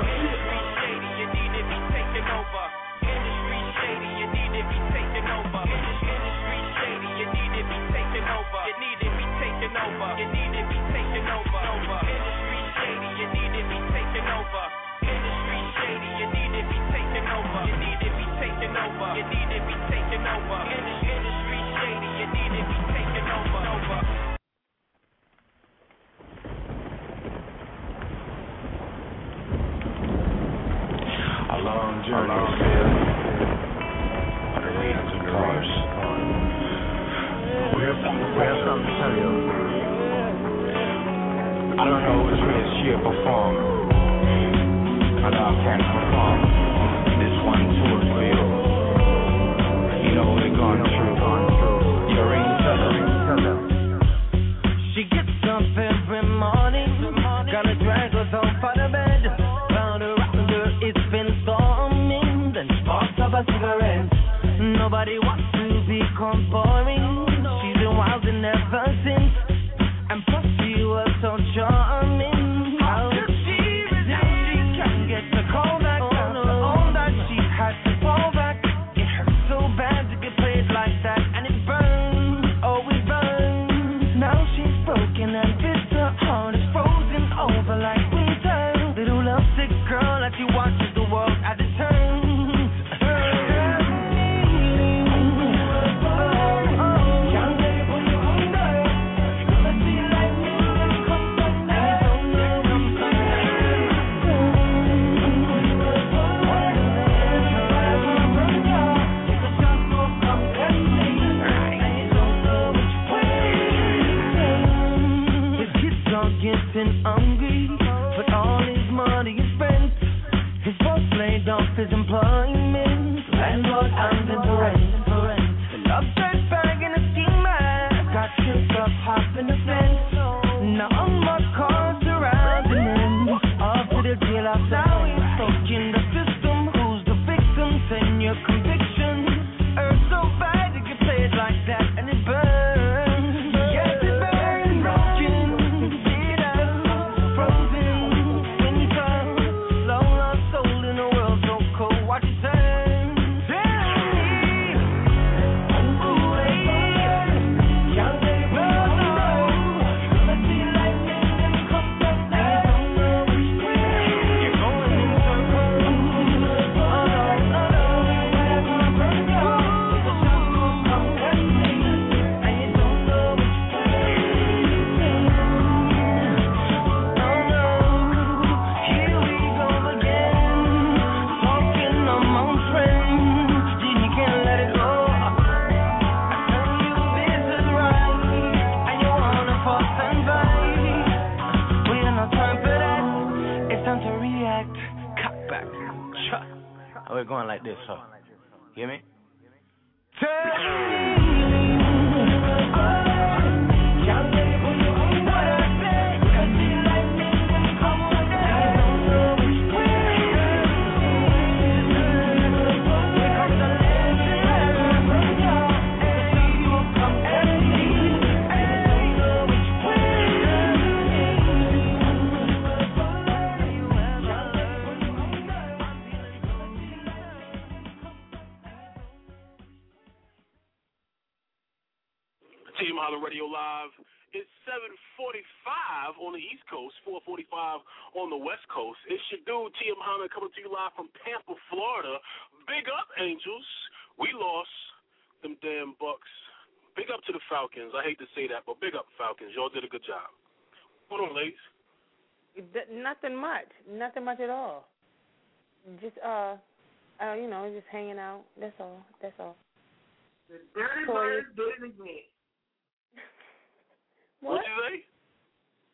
Over. Industry shady, you need to be taken over. Industry shady, you need to be taken over. You need to be taken over. You need to be taken over. Industry shady, you need to be taken over. Industry shady, you need to be taken over. You need to be taken over. You need to be taken over. Industry shady, you need to be taken over. Over. A long journey is filled by the ratings of cars. We have something, we have something to tell you. I don't know which way it's here perform, but I can perform. This one too is for you. You know we're going through, going through. You're in trouble. She gets up every morning, gonna drag us off for the bed. Round around her, it's been storming. Then sparks up a cigarette. Nobody wants to become boring. She's been wild and ever since. And plus she was so charming. How did she resist? She can't get the call back. After all that she had to fall back. It hurt so bad to get played like that. And it burns, oh it burns. Now she's broken and bitter. Heart is frozen over like winter. Little lovesick girl as she watches the world as it turns. Getting hungry, but all his money is spent. His boss laid off his employment. Landlord and the rent. The love search bag in a ski mask. Got tripped up, hopping the fence. Now all my cars surrounding him. Off to the jail house, now he's stuck in the system. Who's the victim? Send your conviction. Hurt so bad to get played like that, and it burns. Yes, it burns. We're going like this, huh? Hear me? Team Holler Radio Live. It's seven forty-five on the East Coast, four forty-five on the West Coast. It's your dude, T M Holler, coming to you live from Tampa, Florida. Big up, Angels. We lost them damn Bucks. Big up to the Falcons. I hate to say that, but big up, Falcons. Y'all did a good job. Hold on, ladies. Nothing much. Nothing much at all. Just, uh, uh, you know, just hanging out. That's all. That's all. The dirty bird did it again. What? What'd you say?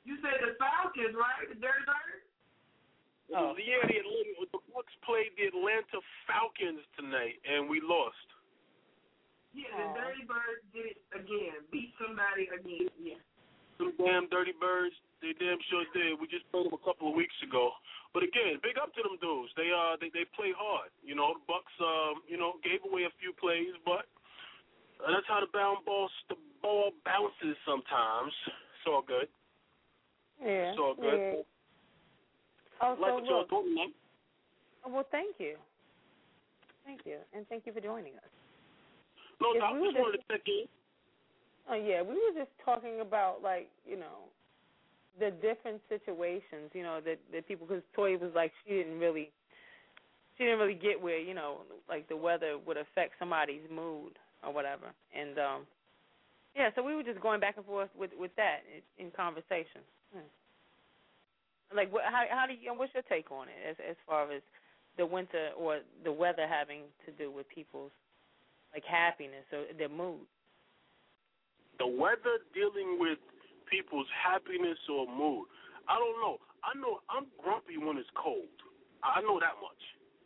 You said the Falcons, right? The Dirty Birds? Oh. Yeah, the, Atlanta, the Bucks played the Atlanta Falcons tonight, and we lost. Yeah, the oh. Dirty Birds did it again. Beat somebody again. Yeah. Some damn Dirty Birds. They damn sure did. We just played them a couple of weeks ago. But again, big up to them dudes. They uh they, they play hard. You know, the Bucks um, you know, gave away a few plays, but uh, that's how the bound ball the ball bounces sometimes. It's all good. Yeah. It's all good. Yeah. Oh, like so what y'all doing, man. Oh, well, thank you. Thank you. And thank you for joining us. No, if I we just wanted to check in. Oh, yeah. We were just talking about, like, you know, the different situations, you know, that, that people, because Toya was like, she didn't really, she didn't really get where, you know, like the weather would affect somebody's mood or whatever. And, um, yeah, so we were just going back and forth with, with that in, in conversation. Hmm. Like, what, how, how do you, what's your take on it as as far as the winter or the weather having to do with people's, like, happiness or their mood? The weather dealing with people's happiness or mood. I don't know. I know I'm grumpy when it's cold. I know that much.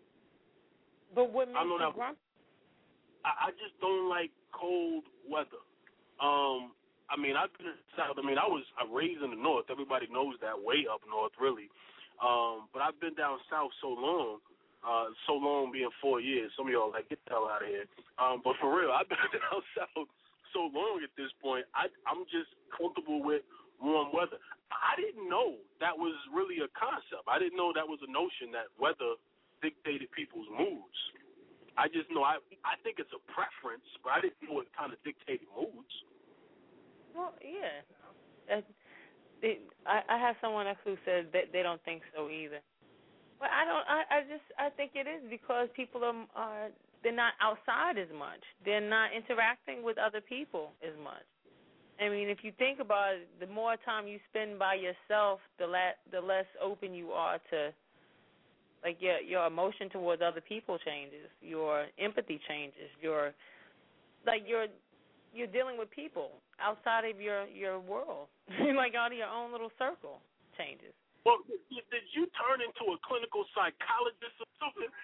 But what makes I know you that grumpy? I, I just don't like cold weather. Um, I mean, I've been in the South. I mean, I was I raised in the North. Everybody knows that, way up north, really. Um, but I've been down south so long, uh, so long being four years. Some of y'all are like, get the hell out of here. Um, but for real, I've been down south so long at this point. I, I'm just comfortable with warm weather. I didn't know that was really a concept. I didn't know that was a notion that weather dictated people's moods. I just know I I think it's a preference, but I didn't know it kind of dictated moods. Well, yeah. Uh, it, I, I have someone else who says that they don't think so either. But I don't. I, I just I think it is because people are, are they're not outside as much. They're not interacting with other people as much. I mean, if you think about it, the more time you spend by yourself, the la- the less open you are to, like, your your emotion towards other people changes, your empathy changes, your like your you're dealing with people outside of your, your world, like out of your own little circle changes. Well, did you turn into a clinical psychologist or something?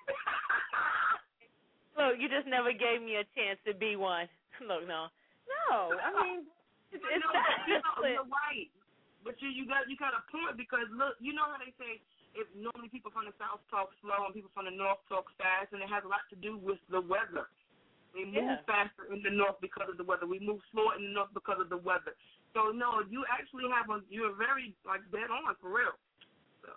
Look, you just never gave me a chance to be one. Look, no. No, I mean, it's, it's no, not. You know, you're right. But you, you got you got a point because, look, you know how they say if normally people from the South talk slow and people from the North talk fast, and it has a lot to do with the weather. We move yeah. faster in the North because of the weather. We move slower in the North because of the weather. So, no, you actually have a, you're very, like, dead on, for real. So.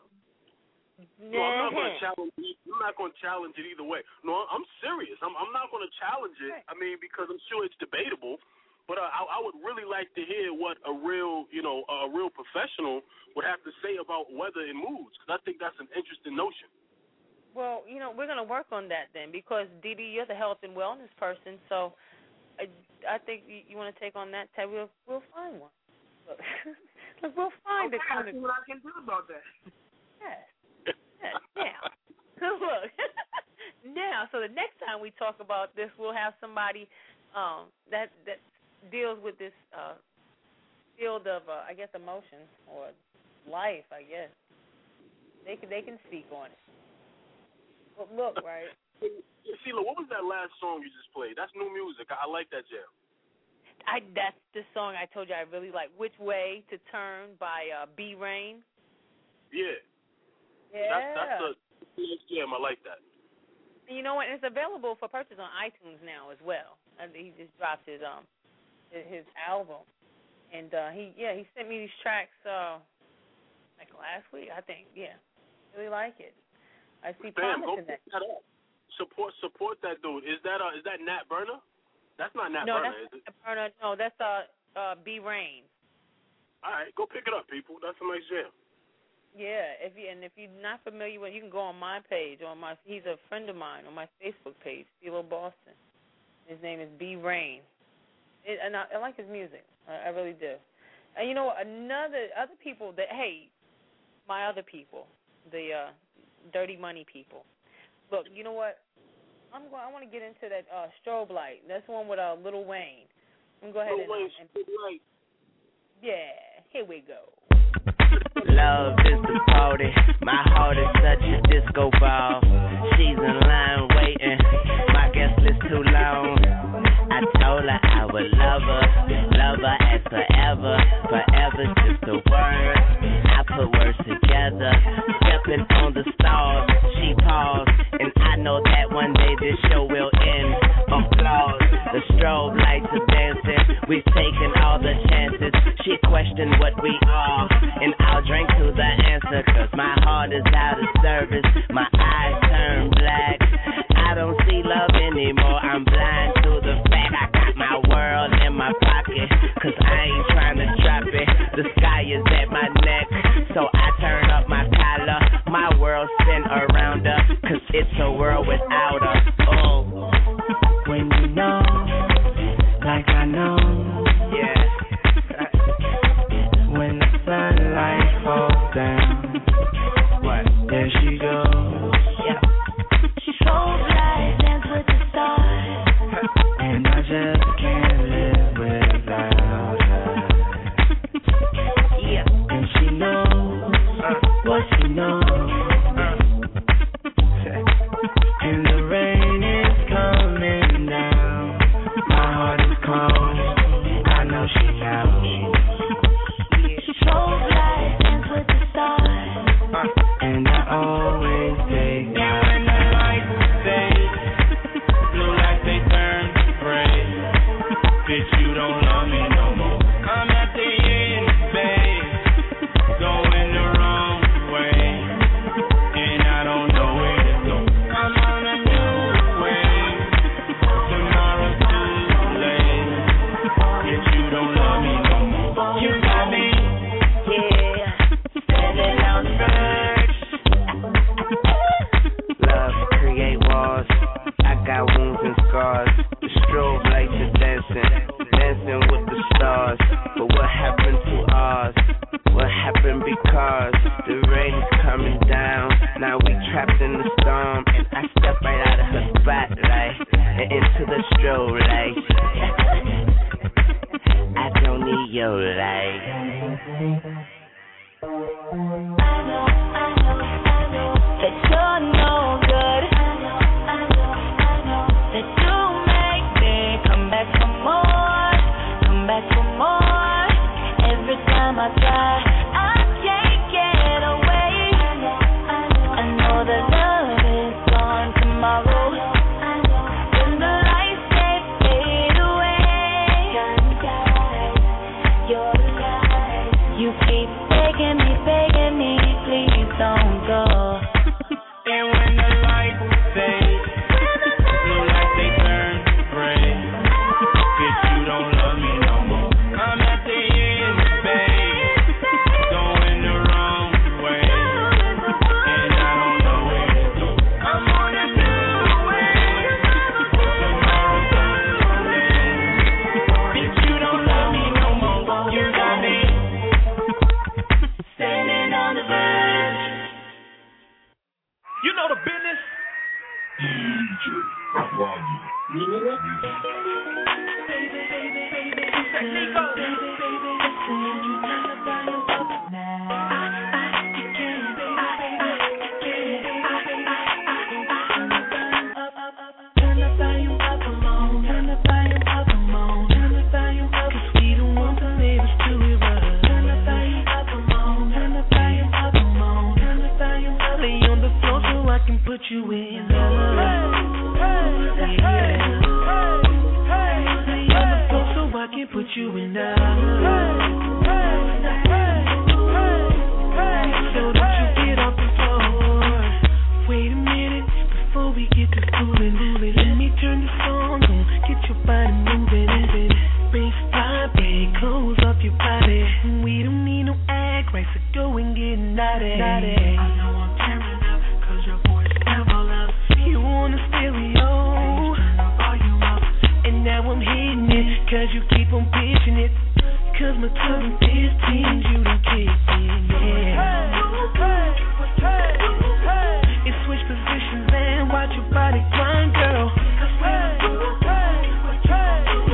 No, I'm not going to challenge it. I'm not going to challenge it either way. No, I'm serious. I'm, I'm not going to challenge it. I mean, because I'm sure it's debatable. But uh, I, I would really like to hear what a real, you know, a real professional would have to say about weather and moods, because I think that's an interesting notion. Well, you know, we're going to work on that then, because, Dee Dee, you're the health and wellness person, so I, I think you, you want to take on that, Ted. We'll, we'll find one. Look, look we'll find okay, it. I'll see what I can do about that. Yes. Yes. Now, look, now, so the next time we talk about this, we'll have somebody um, that that deals with this uh, field of, uh, I guess, emotions or life, I guess. They can, they can speak on it. Well, look, right. Sheila, what was that last song you just played? That's new music. I, I like that jam. I that's the song I told you I really like. Which Way to Turn by uh, B Rain. Yeah. Yeah. That's, that's a nice jam. I like that. And you know what? It's available for purchase on iTunes now as well. And he just dropped his um his, his album, and uh, he yeah he sent me these tracks uh like last week I think. Yeah, really like it. I see Bam, promise go in that. pick that up. Support support that dude. Is that uh is that Nat Burner? That's not Nat no, Burner, that's is it? Nat Burner. No, that's uh uh B Rain. All right, go pick it up, people. That's a nice jam. Yeah, if you and if you're not familiar with, you can go on my page, on my he's a friend of mine on my Facebook page, Philo Boston. His name is B Rain, it, and I, I like his music. I, I really do. And you know what? Another other people that hey, my other people, the uh, Dirty Money people. Look, you know what? I'm going. I want to get into that uh, Strobe Light. That's the one with uh, Lil Wayne. I'm gonna go ahead Lil and, Wayne, and Strobe Light. yeah, here we go. Love is the party. My heart is such a disco ball. She's in line waiting. My guest list too long. I told her I would love her, love her as forever. Forever's just a word. I put words together. Stepping on the stars. She paused, and I know that one day this show will end. Applause. The strobe lights are dancing. We've taken all the chances. She questioned what we are, and I'll drink to the answer. Cause my heart is out of service. My eyes turn black. I don't see love anymore. I'm blind to the fact I got my world in my pocket. Cause I ain't trying to drop it. The sky is at my neck, so I turn up my collar. My world spin around her. Cause it's a world without her. Oh, when you know, like I know, yeah. When the sunlight falls down, what? There she goes. Yeah. She goes like dance with the stars, and I just can't live without her. Yeah. And she knows uh, what she knows. Uh, and the rain is coming down. My heart is cold. I know she knows. she goes like dance with the stars, Uh, and I always take you when the lights fade. Blue lights they turn gray. Bitch, you don't love me no more. I'm at the end, babe. Going the wrong way, and I don't know where to go. I'm on a new wave. Tomorrow's too late. Bitch, you don't love me no more. You got me, yeah. Standing on the verge. Love create walls. I got wounds and scars. The strobe lights are dancing, dancing with the stars. But what happened to ours? What happened because the rain is coming down? Now we trapped in the storm, and I step right out of her spotlight and into the strobe light. I don't need your light. I know, I know, I know that you're no good. I know, I know, I know that you make me come back for more, come back for more. Every time I try, I can't get away. I know, I know, I know that love is gone tomorrow. I know, when the lights they fade away. You're alive. You keep begging me, begging me, please don't go. And when the lights fade, blue lights they turn gray. Bitch, you don't love me no more. I'm at the end, babe. Going the wrong way, and I don't know where to go. I'm on a new way. Tomorrow's too late. Bitch, you don't love me no more. You got me standing on the verge. You know the business. D J Froggy. Turn the volume up, come on. Turn the volume up, come on. Turn the volume up, 'cause we don't want the neighbors to hear us. Turn the volume up, come on. Turn the volume up, come on. Turn the volume up. Lay on the floor so I can put you in love. Yeah. Lay on the floor so I can put you in love. So don't you get off the floor. Wait a minute before we get to fooling. Let me turn the song on. Get your body moving. Baseline, babe, close up your body. We don't need no act right, so go and get naughty. I know I'm tearing up, 'cause your voice never loves. You on the stereo, turn the volume up. And now I'm hitting it, 'cause you keep on pitching it. 'Cause my tongue is teams you don't kick it, yeah. You switch positions and watch your body grind, girl.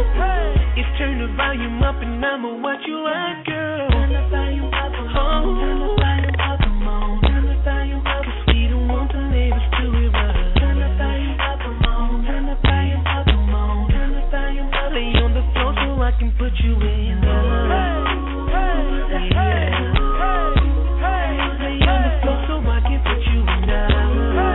You turn the volume up and I'ma watch you ride, girl. Turn the volume up, oh. can put you in love. Yeah. Lay on the floor so I can put you in love.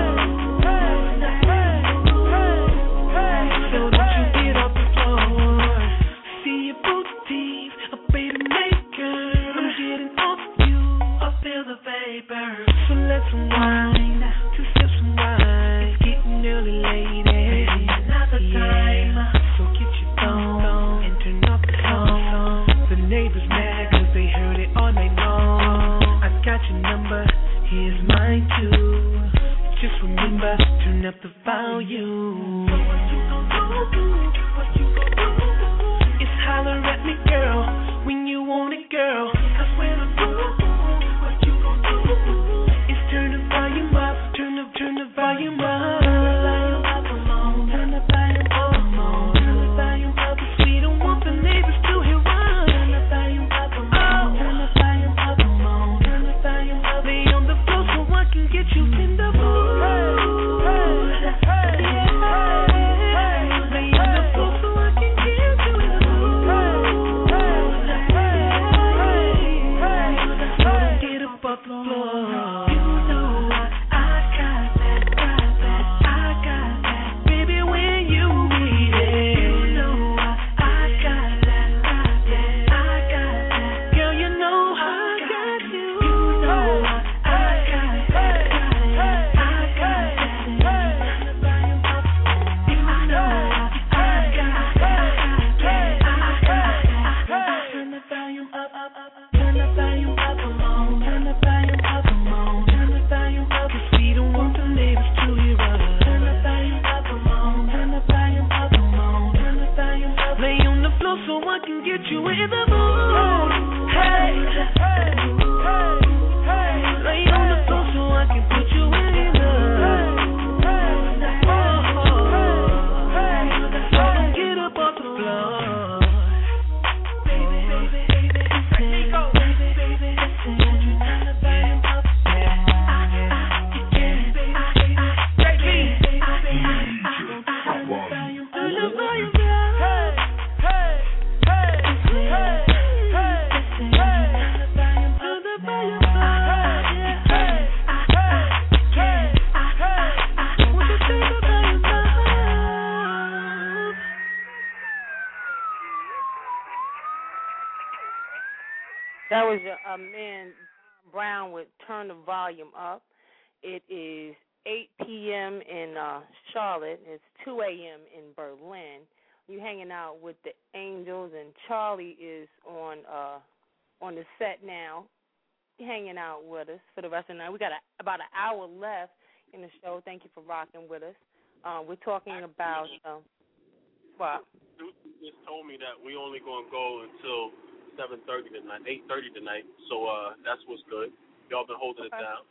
So don't you get off the floor. See your booties, a baby maker. I'm getting off you, I feel the vapor. So let's unwind, two sips of wine. It's getting early, lady. Another time. So get your phone and turn off the song. The neighbors mad cause they heard it all night long. I got your number, here's mine too. Just remember, turn up the volume. So what you gon' do? What you gon' do? It's holler at me, girl, when you want it, girl. Cause when I'm through, what you gon' do? It's turn the volume up, turn the, turn the volume up. Turn the volume up, come on. Turn the volume up, cause we don't want the neighbors to hear us. Turn the volume up, come on. Turn the volume up, come on. Turn the volume up. Lay on the floor so I can get you in the mood. That was a man, Brown, with Turn the Volume Up. It is eight p.m. in uh, Charlotte. It's two a.m. in Berlin. You're hanging out with the Angels, and Charlie is on uh, on the set now, hanging out with us for the rest of the night. We got a, about an hour left in the show. Thank you for rocking with us. Uh, we're talking about um, what? Dude just told me that we only gonna go until seven thirty tonight, eight thirty tonight. So uh, that's what's good. Y'all been holding Okay. it down.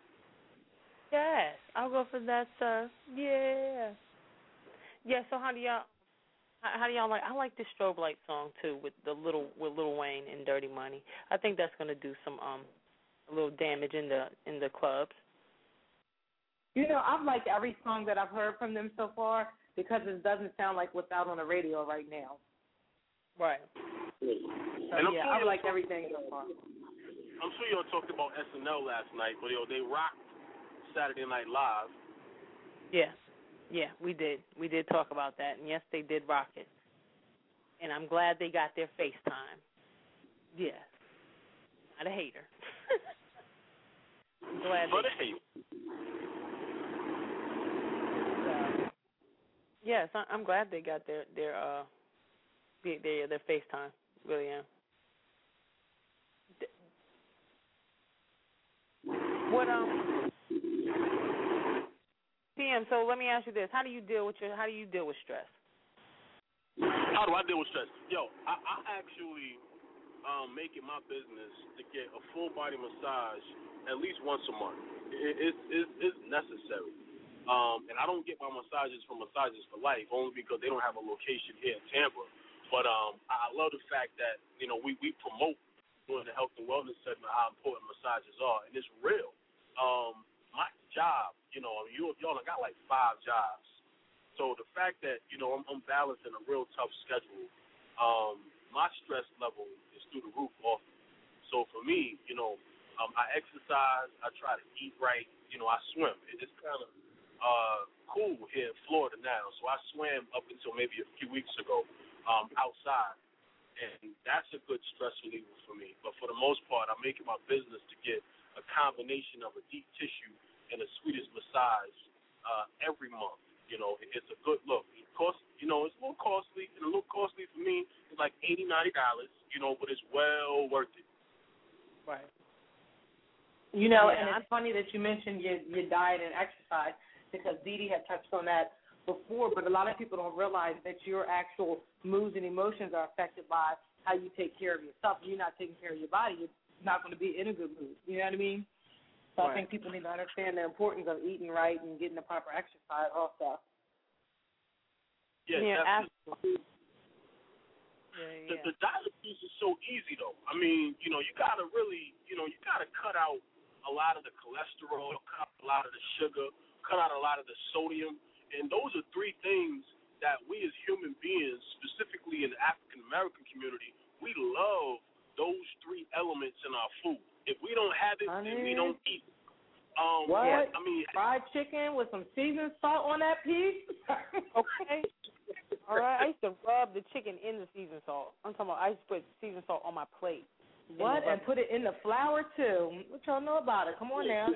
Yes, I'll go for that, sir. Yeah. Yeah. So how do y'all? How, how do y'all like? I like this Strobe Light song too, with the little with Lil Wayne and Dirty Money. I think that's gonna do some um a little damage in the in the clubs. You know, I've liked every song that I've heard from them so far because it doesn't sound like what's out on the radio right now. Right. So, And I'm yeah, sure I've y'all liked talk- everything so far. I'm sure y'all talked about S N L last night, but yo, they rocked Saturday Night Live. Yeah. Yeah, we did. We did talk about that, and yes, they did rock it. And I'm glad they got their FaceTime. Yes. Not a hater. I'm glad But they hey, uh, yes, I, I'm glad they got their their uh their their, their FaceTime. Really am. D- What um P M, so let me ask you this: How do you deal with your How do you deal with stress? how do I deal with stress? Yo, I, I actually um, make it my business to get a full body massage at least once a month. It, it, it, it's necessary. Um, and I don't get my massages from Massages for Life only because they don't have a location here in Tampa. But um, I love the fact that, you know, we, we promote doing the health and wellness segment how important massages are, and it's real. Um, my job, you know, you y'all have got like five jobs. So the fact that, you know, I'm, I'm balancing a real tough schedule, um, my stress level is through the roof often. So for me, you know, um, I exercise, I try to eat right, you know, I swim. It's kind of uh, cool here in Florida now. So I swam up until maybe a few weeks ago um, outside, and that's a good stress reliever for me. But for the most part, I make it my business to get a combination of a deep tissue and a Swedish massage uh, every month. You know, it's a good look. It costs, you know, it's a little costly, and a little costly for me. It's like eighty dollars, ninety dollars, you know, but it's well worth it. Right. You know, Yeah. and it's funny that you mentioned your, your diet and exercise, because Dee Dee had touched on that before, but a lot of people don't realize that your actual moods and emotions are affected by how you take care of yourself. If you're not taking care of your body, you're not going to be in a good mood. You know what I mean? So Right. I think people need to understand the importance of eating right and getting the proper exercise also. Yeah, Yeah, absolutely. Yeah, The, yeah. the diet piece is so easy, though. I mean, you know, you got to really, you know, you got to cut out a lot of the cholesterol, cut out a lot of the sugar, cut out a lot of the sodium. And those are three things that we as human beings, specifically in the African-American community, we love those three elements in our food. If we don't have it, Honey. then we don't eat. Um, What? I mean, Fried chicken with some seasoned salt on that piece? Okay. All right. I used to rub the chicken in the seasoned salt. I'm talking about I used to put seasoned salt on my plate. What? And put it in the flour, too. What y'all know about it? Come on now.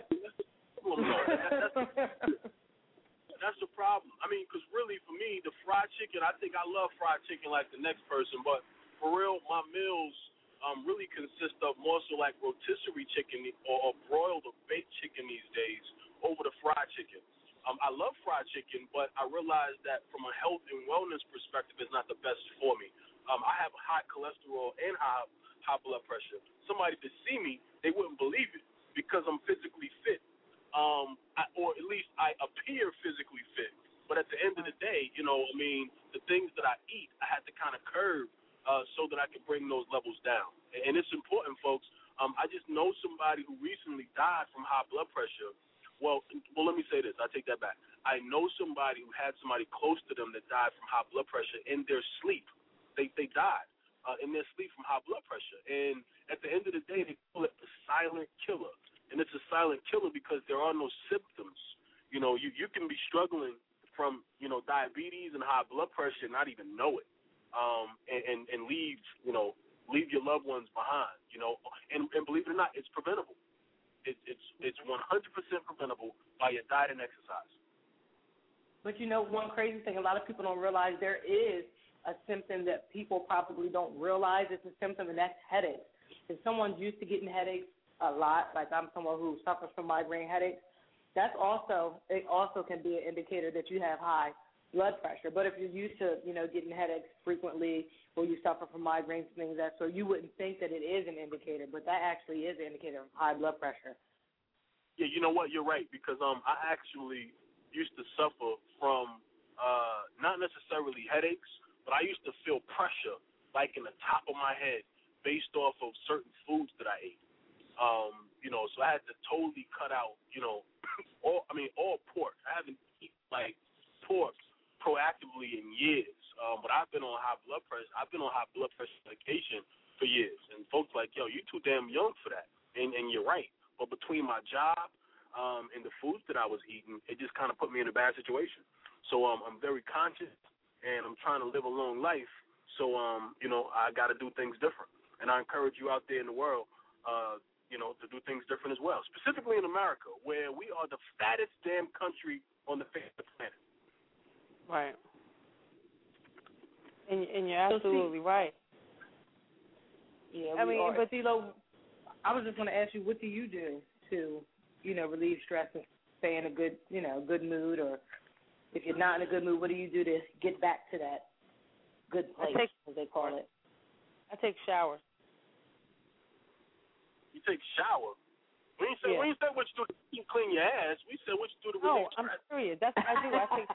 That's the problem. I mean, because really, for me, the fried chicken, I think I love fried chicken like the next person, but for real, my meals um, really consist of more so like rotisserie chicken or, or broiled or baked chicken these days over the fried chicken. Um, I love fried chicken, but I realize that from a health and wellness perspective, it's not the best for me. Um, I have high cholesterol and high, high blood pressure. Somebody to see me, they wouldn't believe it because I'm physically fit. Um, I, or at least I appear physically fit. But at the end of the day, you know, I mean, the things that I eat, I had to kind of curb uh, so that I could bring those levels down. And, and it's important, folks. Um, I just know somebody who recently died from high blood pressure. Well, well, let me say this. I take that back. I know somebody who had somebody close to them that died from high blood pressure in their sleep. They they died uh, in their sleep from high blood pressure. And at the end of the day, they call it the silent killer. And it's a silent killer because there are no symptoms. You know, you, you can be struggling from, you know, diabetes and high blood pressure and not even know it, um, and, and, and leave, you know, leave your loved ones behind, you know. And, and believe it or not, it's preventable. It, it's it's one hundred percent preventable by your diet and exercise. But, you know, one crazy thing, a lot of people don't realize there is a symptom that people probably don't realize it's a symptom, and that's headaches. If someone's used to getting headaches a lot, like I'm someone who suffers from migraine headaches, that's also, it also can be an indicator that you have high blood pressure. But if you're used to, you know, getting headaches frequently or you suffer from migraines and things like that, so you wouldn't think that it is an indicator, but that actually is an indicator of high blood pressure. Yeah, you know what? You're right, because um, I actually used to suffer from uh, not necessarily headaches, but I used to feel pressure like in the top of my head based off of certain foods that I ate. Um, you know, so I had to totally cut out, you know, all I mean, all pork. I haven't eaten like pork proactively in years. Um, but I've been on high blood pressure. I've been on high blood pressure medication for years. And folks like, yo, you're too damn young for that. And and you're right. But between my job um, and the foods that I was eating, it just kind of put me in a bad situation. So um, I'm very conscious, and I'm trying to live a long life. So um, you know, I got to do things different. And I encourage you out there in the world. Uh, you know, to do things different as well, specifically in America, where we are the fattest damn country on the face of the planet. Right. And, and you're absolutely right. Yeah, I mean, are. but you know, I was just going to ask you, what do you do to, you know, relieve stress and stay in a good, you know, good mood, or if you're not in a good mood, what do you do to get back to that good place, I take, as they call it? I take showers. You take a shower. We ain't say Yeah. we ain't say what you do to clean your ass. We said what you do to No, relieve I'm stress. serious. That's what I do. I take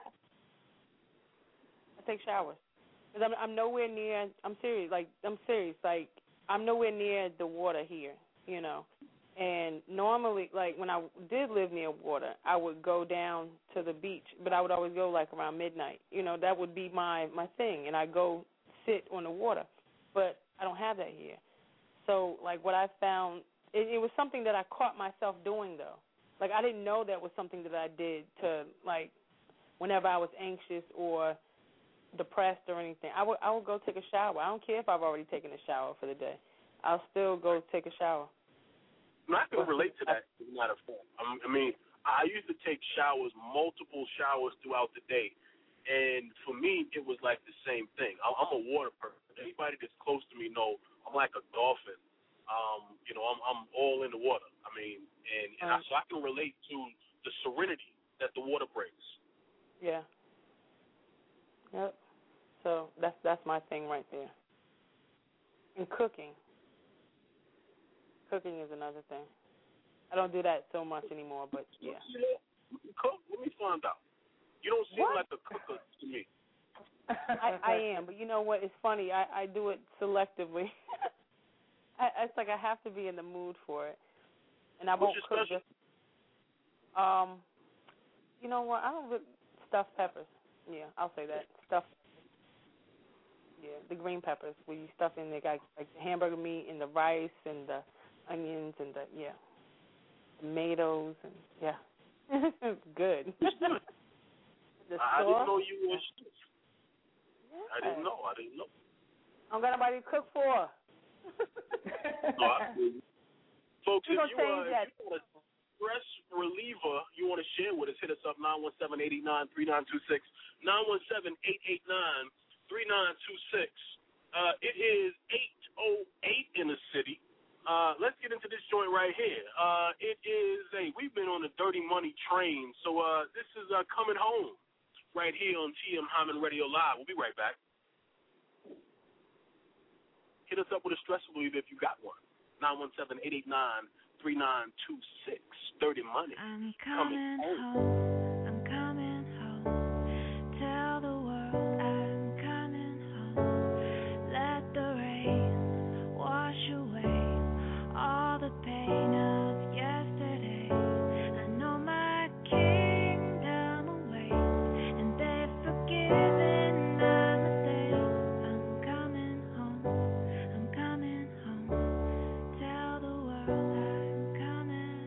I take showers. Cause I'm I'm nowhere near. I'm serious. Like I'm serious. Like I'm nowhere near the water here. You know. And normally, like when I did live near water, I would go down to the beach, but I would always go like around midnight. You know, that would be my my thing, and I go sit on the water. but I don't have that here. So, like, what I found, it, it was something that I caught myself doing, though. Like, I didn't know that was something that I did to, like, whenever I was anxious or depressed or anything. I would, I would go take a shower. I don't care if I've already taken a shower for the day. I'll still go take a shower. I can relate to that, as a matter of fact. I mean, I used to take showers, multiple showers throughout the day. And for me, it was like the same thing. I'm a water person. Anybody that's close to me know I'm like a dolphin. Um, you know, I'm I'm all in the water. I mean, and, and I, so I can relate to the serenity that the water brings. Yeah. Yep. So that's that's my thing right there. And cooking. Cooking is another thing. I don't do that so much anymore, but yeah. Cook? Let me find out. You don't seem what? like a cooker to me. I, I am, but you know what? It's funny. I, I do it selectively. I, it's like I have to be in the mood for it, and I won't cook just. Um, you know what? I don't really, stuffed peppers. Yeah, I'll say that stuffed. Yeah, the green peppers where you stuff in there, like, like the hamburger meat and the rice and the onions and the yeah, tomatoes and yeah, it's good. The I sauce. didn't know you were. Yeah. I didn't know. I didn't know. I don't got nobody to cook for. No, I, folks, if you, uh, if you want a stress reliever you want to share with us, hit us up nine one seven, eight eight nine, three nine two six, nine one seven, eight eight nine, three nine two six. Uh, it is eight oh eight in the city. Uh, let's get into this joint right here. Uh, it is a, we've been on the Dirty Money train, so uh, this is uh, Coming Home right here on T M Hyman Radio Live. We'll be right back. Hit us up with a stress reliever if you got one. nine one seven, eight eight nine, three nine two six. Dirty Money. I'm coming home. I'm coming home. Tell the world I'm coming home. Let the rain wash away all the pain of yesterday. I know my kingdom awaits, and they've forgiven my mistakes. I'm coming home. I'm coming home. Tell the world I'm coming.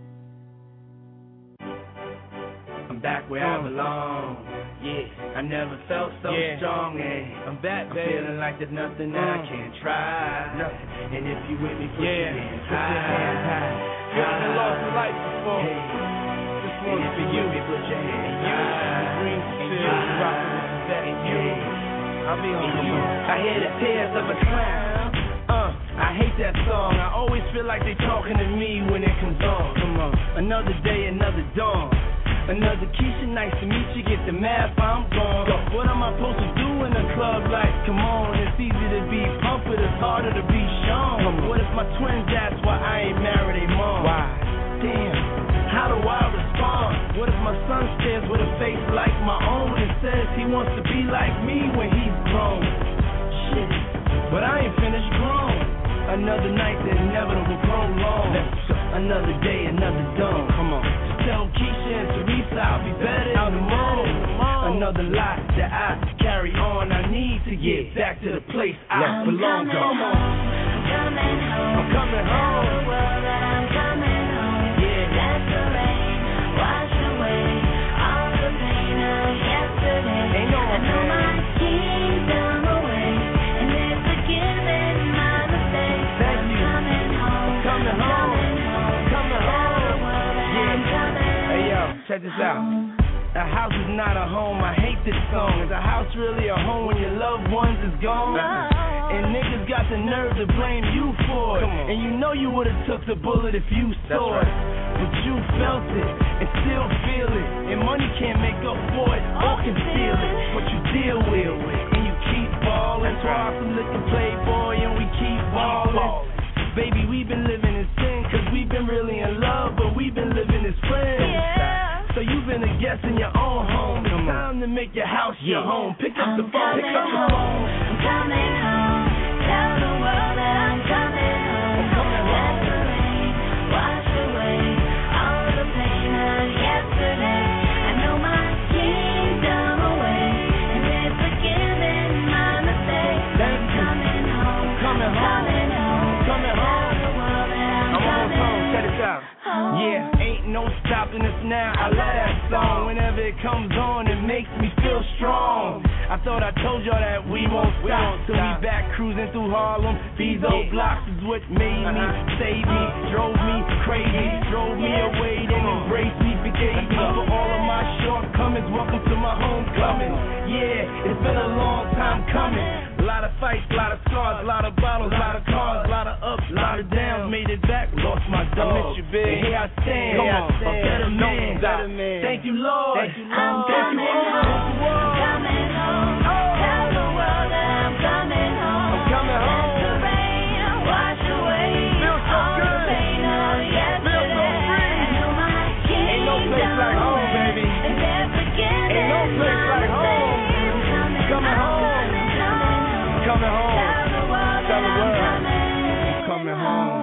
I'm back where I belong. Yeah, I never felt so Yeah. strong. Eh? I'm back, I'm baby. feeling like there's nothing that I Mm. can't try. Nothing. And if you with me, put Yeah, your hands put your hands high. high. You haven't lost your life before. Hey. This And one's if for you you. with me, put your hands And you, high. the green And still you, rocking with the vet. and You, you. I'll be on And you. you. I hear the tears of a clown. Uh, I hate that song. I always feel like they talking to me when it comes on. Come on, another day, another dawn. Another Keisha, nice to meet you. Get the math, I'm gone. What am I supposed to do in a club like? Come on, it's easy to be pumped, but it's harder to be shown. What if my twins ask why I ain't married a mom? Why? Damn, how do I respond? What if my son stares with a face like my own and says he wants to be like me when he's grown? Shit, but I ain't finished grown. Another night, the inevitable prolong. Another day, another dawn. Come on. Just tell Keisha and Teresa I'll be better in the morning. Another lie that I carry on. I need to get back to the place I belong to. I'm coming home. I'm coming home. Tell the world that I'm coming home. Yeah. Let the rain wash away all the pain of yesterday. Ain't no I know my kingdom awaits, and they've forgiven my mistakes. Thank I'm you. coming home. Coming home. Coming home. Coming Tell home. the world that I'm coming Hey yo, check this out. A house is not a home, I hate this song. Is a house really a home when your loved ones is gone? And niggas got the nerve to blame you for it. And you know you would've took the bullet if you saw it. But you felt it and still feel it. And money can't make up for it or conceal it. But you deal with it and you keep ballin'. So I some looking playboy and we keep ballin'. Baby, we've been living in sin, cause we've been really in love, but we've been living as friends. Yeah. So you've been a guest in your own home. It's time to make your house your home. Pick up the phone, pick up the phone. I'm coming home. Tell the world that I'm coming home. I'm coming home. Let the rain wash away all the pain of yesterday. I know my kingdom awaits, and they've forgiven my mistakes. Thank I'm you. coming home. now, I love that song. Whenever it comes on, it makes me feel strong. I thought I told y'all that we won't stop. So we back cruising through Harlem. These old blocks is what made me, saved me, drove me crazy, drove me away, then embraced me, forgave me for all of my shortcomings. Welcome to my homecoming. Yeah, it's been a long time coming. A lot of fights, a lot of scars, a lot of bottles, a lot of cars, a lot of ups, a lot of downs. Made it back, lost my dog. I miss you, big. And here I stand, Come on, a better man. better man. Thank you, Lord. Thank you, Lord. I'm Thank you, coming Lord. home. Coming home. Tell the world that I'm coming home. I'm coming home. Let the rain wash away Feels so all good. the pain of yesterday. Feels so free. Till my Ain't no place like home, baby. And they're forgetting Ain't no place like home. Coming, Coming home. Coming home. Tell the world Tell the that I'm world. coming, Coming home.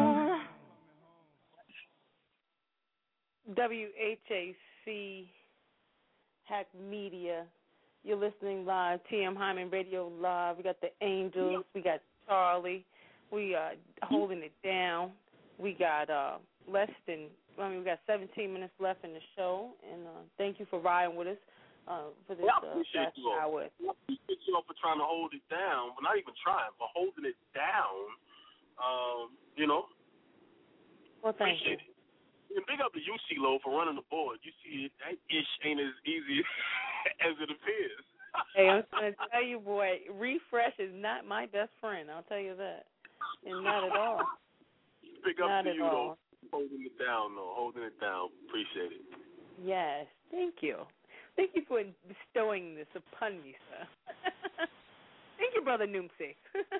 W H A C Hack Media. You're listening live, T M Hyman Radio Live. We got the Angels. We got Charlie. We are holding it down. We got uh, less than, I mean, we got seventeen minutes left in the show. And uh, thank you for riding with us uh, for this Well, I uh, appreciate last you all. hour. I appreciate you all for trying to hold it down, but not even trying, but holding it down. Um, you know, Well, thank you. appreciate it. And big up to you, C-Lo, for running the board. You see, that ish ain't as easy as it appears. Hey, I'm going to tell you, boy, refresh is not my best friend. I'll tell you that. And not at all. Big up Not to at you, all. though. Holding it down, though. Holding it down. Appreciate it. Yes, thank you. Thank you for bestowing this upon me, sir. Thank you, Brother Noomsy.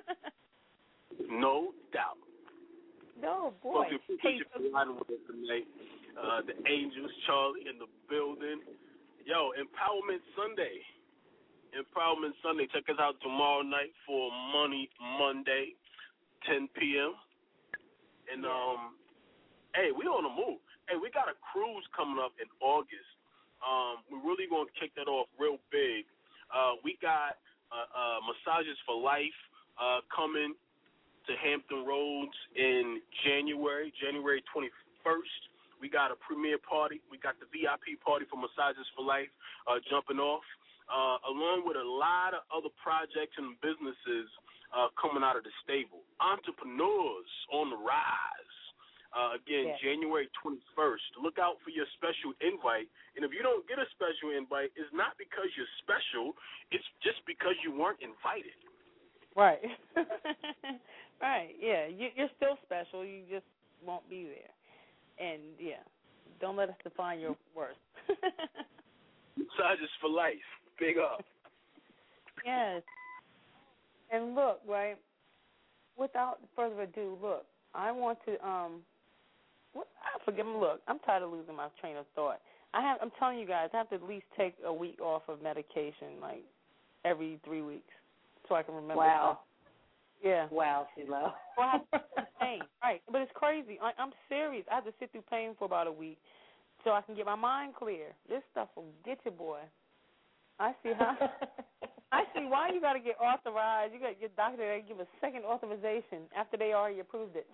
No doubt. No, boy. Folks, we Hey, appreciate you riding with us tonight. Uh, the Angels, Charlie, in the building. Yo, Empowerment Sunday. Empowerment Sunday. Check us out tomorrow night for Money Monday, ten p.m. And, um, hey, we on the move. Hey, we got a cruise coming up in August. Um, we're really going to kick that off real big. Uh, we got uh, uh, Massages for Life uh, coming to Hampton Roads in January, January twenty-first. We got a premiere party. We got the V I P party for Massages for Life uh, jumping off, uh, along with a lot of other projects and businesses uh, coming out of the stable. Entrepreneurs on the rise. Uh, again, Yeah. January twenty-first. Look out for your special invite. And if you don't get a special invite, it's not because you're special. It's just because you weren't invited. Right. Right, yeah. You, you're still special. You just won't be there. And, yeah, don't let us define your worth. Massages for Life. Big up. Yes. And look, right, without further ado, look, I want to, um, what, I forget, look, I'm tired of losing my train of thought. I have, I'm telling you guys, I have to at least take a week off of medication, like, every three weeks so I can remember Wow. stuff. Yeah. Wow, Sheila. Well, I have to sit through pain, right? But it's crazy. I, I'm serious. I have to sit through pain for about a week so I can get my mind clear. This stuff will get you, boy. I see how. I see why you got to get authorized. You got your doctor to give a second authorization after they already approved it.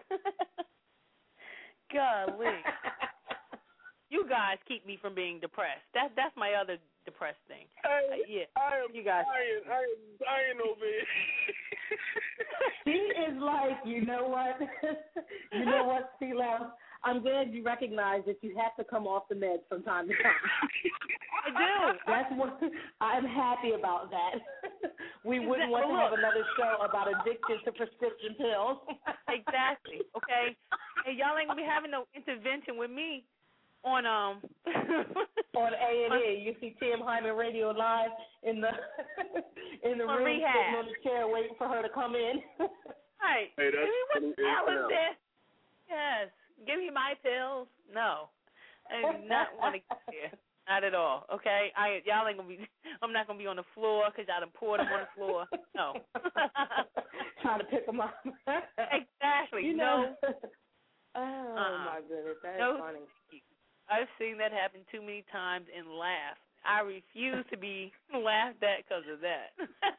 Golly. You guys keep me from being depressed. That that's my other depressed thing. I, uh, yeah. I am you guys. dying. I am dying over here. She is like, you know what? You know what, C-Lo? I'm glad you recognize that you have to come off the meds from time to time. I do. That's what I'm happy about that. We wouldn't want to have another show about addiction to prescription pills. Exactly. Okay. Hey, y'all ain't gonna be having no intervention with me on um on A and E. You see Tim Hyman Radio Live in the in the on room rehab. sitting on the chair waiting for her to come in. Right. Hey, that's I mean, what the hell is hell. this? Yes. Give me my pills. No. I do not want to get here. Not at all. Okay. I y'all ain't gonna be. I'm not gonna be on the floor because y'all done poured them on the floor. No. Trying to pick them up. Exactly. You know. No. Oh Uh-uh. my goodness, that No. is funny. I've seen that happen too many times and laughed. I refuse to be laughed at because of that.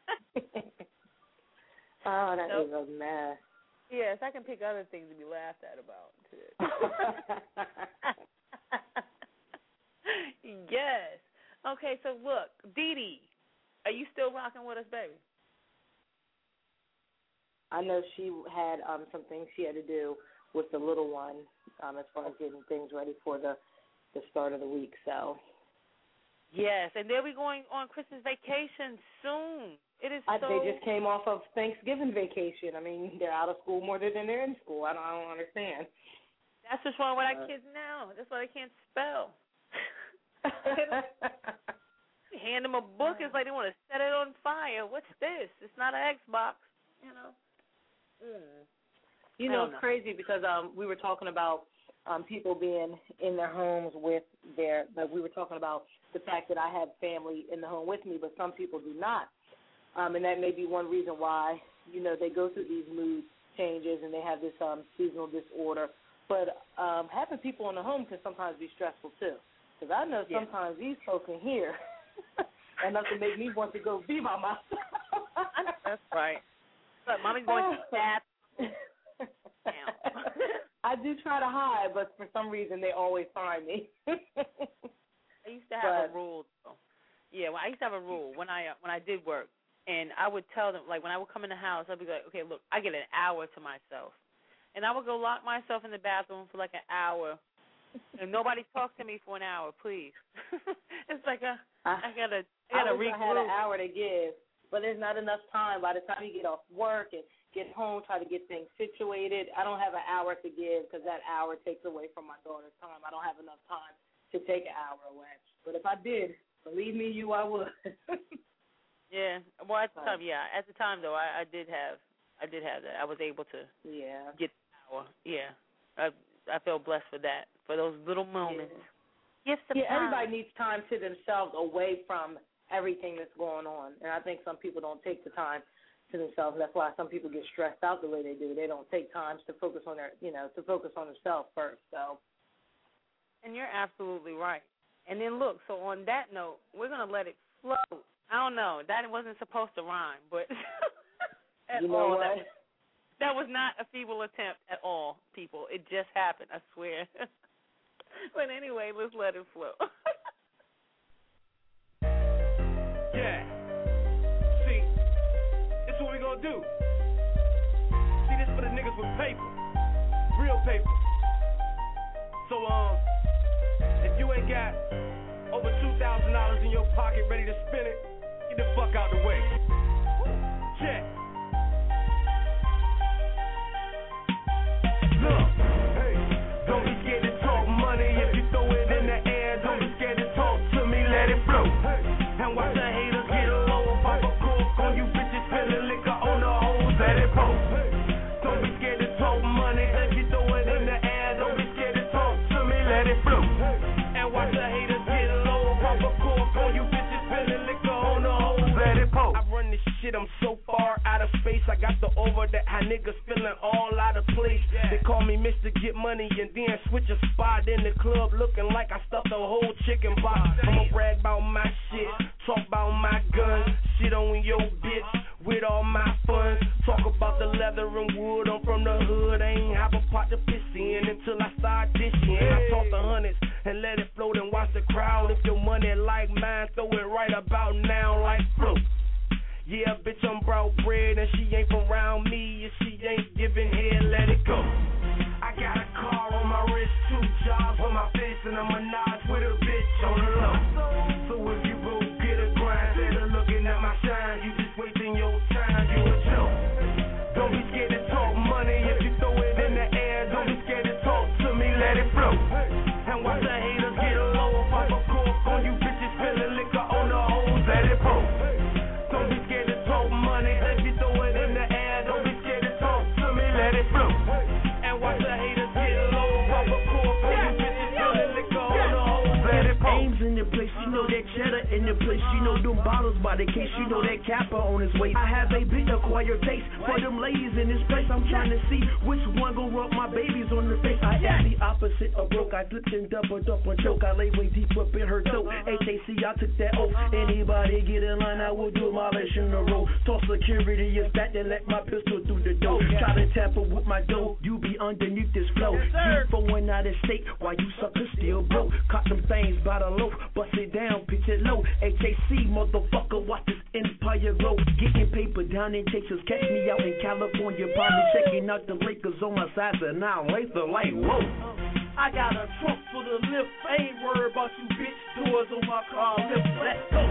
Oh, that Nope. is a mess. Yes, I can pick other things to be laughed at about too. Yes. Okay, so look, Dee Dee, are you still rocking with us, baby? I know she had um, some things she had to do with the little one um, as far as getting things ready for the, the start of the week. So. Yes, and they'll be going on Christmas vacation soon. It is I, so. They just came off of Thanksgiving vacation. I mean, they're out of school more than they're in school. I don't, I don't understand. That's what's wrong with our kids now. That's why they can't spell. Hand them a book, it's like they want to set it on fire. What's this? It's not an Xbox, you know. Mm. You know, it's know. crazy because um, we were talking about um, people being in their homes with their, like we were talking about the fact that I have family in the home with me, but some people do not. Um, and that may be one reason why, you know, they go through these mood changes and they have this um, seasonal disorder. But um, having people in the home can sometimes be stressful, too. Because I know sometimes yeah. these folks in here enough to make me want to go be by myself. That's right. But mommy's going to tap. I do try to hide, but for some reason they always find me. I used to have but, a rule, though. Yeah, well, I used to have a rule when I uh, when I did work, and I would tell them, like when I would come in the house, I'd be like, okay, look, I get an hour to myself, and I would go lock myself in the bathroom for like an hour, and nobody talk to me for an hour, please. It's like a I gotta I gotta I had an hour to give, but there's not enough time. By the time you get off work and get home, try to get things situated, I don't have an hour to give because that hour takes away from my daughter's time. I don't have enough time to take an hour away. But if I did, believe me, you, I would. Yeah. Well, at the time, yeah. At the time, though, I, I did have, I did have that. I was able to. Yeah. Get the hour. Yeah. I I feel blessed for that, for those little moments. Yeah. Gifts of yeah. time. Everybody needs time to themselves, away from everything that's going on, and I think some people don't take the time to themselves. That's why some people get stressed out the way they do. They don't take time to focus on their, you know, to focus on themselves first. So. And you're absolutely right. And then look, so on that note, we're gonna let it flow. I don't know, that wasn't supposed to rhyme, but at you know all, what? that, that was not a feeble attempt at all, people. It just happened, I swear. But anyway, let's let it flow. Yeah. See, this is what we gonna do. See, this for the niggas with paper, real paper. So um, if you ain't got over two thousand dollars in your pocket ready to spend it, get the fuck out the way. Check. Look, hey, don't be scared to talk money. If you throw it in the air, don't be scared to talk to me, let it flow. And watch the haters get low, pop a cork on you bitches spilling liquor on the hoes, let it blow. Don't be scared to talk money. If you throw it in the air, don't be scared to talk to me, let it flow. And watch the haters get low, pop a cork on you bitches spilling liquor on the hoes, let it blow. I run this shit, I'm so far out of space. I got the over that how niggas feeling all out of place. They call me Mister Get Money and then switch a spot in the club looking like I stuffed a whole chicken box. I'ma brag about my shit, talk about my gun, shit on your bitch with all my fun. Talk about the leather and wood, I'm from the hood. I ain't have a pot to piss in until I start dishing. I talk the hundreds and let it float and watch the crowd. If your money like mine, throw it right about now like float. Yeah, bitch, I'm broke bread and she ain't from around me. If she ain't giving head, let it go. I got a car on my wrist, two jobs on my face, and I'm a notch with a bitch on the low. So if you go get a grind, instead of looking at my shine, you just wasting your time, you a joke. Don't be scared to talk money. If you throw it in the air, don't be scared to talk to me, let it flow. And watch the haters get low, pop a cork on you bitches spilling liquor on the hoes, let it blow. Don't be scared to talk money. If you throw it in the air, don't be scared to talk to me, let it flow. And watch the haters get low, pop a cork on you bitches spilling liquor on the hoes, let it blow. Ames in the place, you know that cheddar in the place, you know them bottles by the case, you know that capper on his waist. I have a bit of acquire taste for them ladies in this place. I'm trying to see which one gon' rub my babies on the face. I am the opposite of broke. I slipped and doubled up on choke. I lay way deep up in her throat. H A C, I took that oath. Anybody get in line, I will demolish in a row. Toss security is back and let my pistol through the door. Try to tamper with my dough, you be underneath this flow. You going out of state while you suckers still broke. Caught them things by the loaf, bust it down, pitch it low. H A C, motherfucker, watch this empire grow. Getting paper down in Texas, catch me out in California. Probably checking out the Lakers on my side, and now laser like whoa. I got a trunk full of lift, ain't worried about you bitch. Doors on my car, lift, let's go.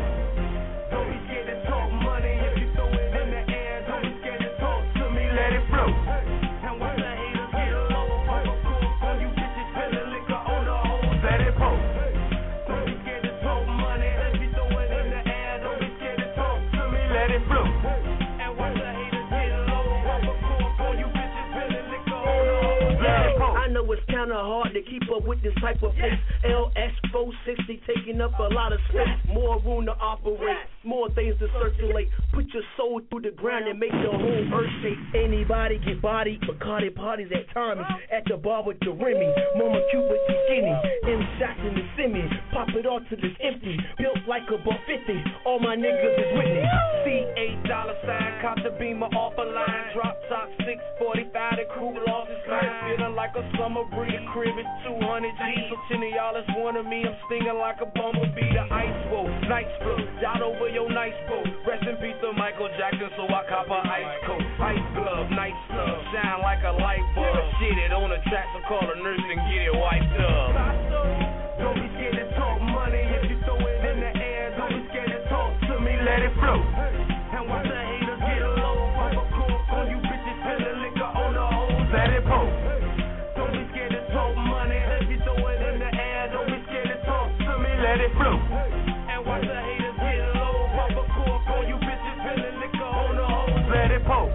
Don't be scared to talk money if you throw it in the air. Don't be scared to talk to me, let it flow. And watch the haters get low, pop a cool for you bitches, spilling liquor on the hoes, let it pour. Don't be scared to talk money if you throw it in the air. Don't be scared to talk to me, let it flow. And watch the haters get low, pop a cool for you bitches, spilling liquor on the hoes, let it pour. I know it's kinda hard to keep up with this type of pace. L S four sixty taking up a lot of space. More room to operate, more things to circulate. Put your soul through the ground and make the whole earth shake. Anybody get bodied, Bacardi parties at Tommy's. At the bar with the Remy, Mama Cute with the skinny. M shots in the semi, pop it all till it's empty. Built like a buck fifty, all my niggas is with me. C eight dollar sign, cop the beamer off a line. Drop top six forty-five, the crew lost his mind. Feeling like a summer breeze, crib is two hundred G's. So ten of y'all is one of me, I'm stinging like a bumblebee. The ice flow, night flow, out over your nice boat. Rest in peace to Michael Jackson, so I cop a ice coat. Ice glove, night glove, shine like a light bulb. Shit it on the track, so call a nurse and get it wiped up. Don't be scared to talk money if you throw it in the air. Don't be scared to talk to me, let it flow. And watch the haters get low, pop a cool on you bitches, spilling liquor on the hoes, let it pour. Don't be scared to talk money if you throw it in the air. Don't be scared to talk to me, let it flow. And watch the haters get low, pop a cool on you bitches, spilling liquor on the hoes, let it pour.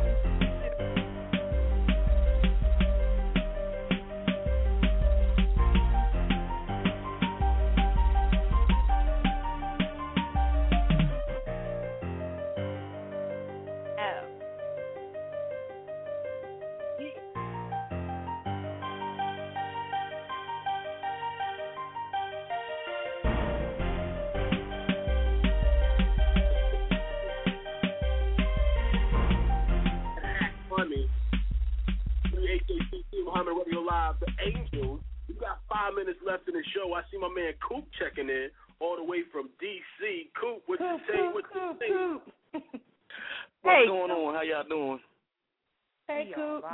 The Angels. We got five minutes left in the show. I see my man Coop checking in all the way from D C. Coop, what you say? What you think? What's hey. going on? How y'all doing? Hey, Coop.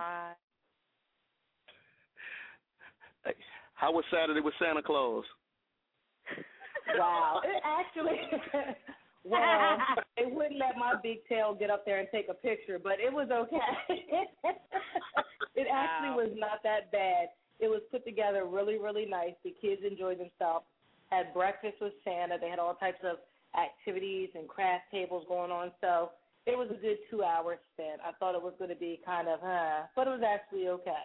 Hey, how was Saturday with Santa Claus? Wow. It actually, well, they wouldn't let my big tail get up there and take a picture, but it was okay. It actually wow. was not that bad. It was put together really, really nice. The kids enjoyed themselves, had breakfast with Santa. They had all types of activities and craft tables going on. So it was a good two hours spent. I thought it was going to be kind of, huh, but it was actually okay.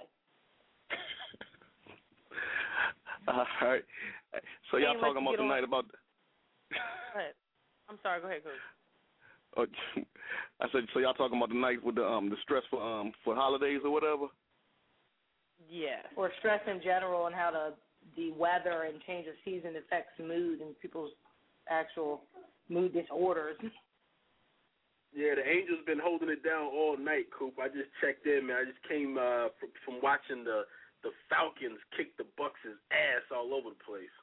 All right. So y'all talking about tonight about... Go ahead. I'm sorry. Go ahead, Coach. Uh, I said, so y'all talking about tonight with the um the stress for um for holidays or whatever? Yeah. Or stress in general and how the the weather and change of season affects mood and people's actual mood disorders. Yeah, the Angels been holding it down all night, Coop. I just checked in, man. I just came uh, from, from watching the the Falcons kick the Bucks' ass all over the place.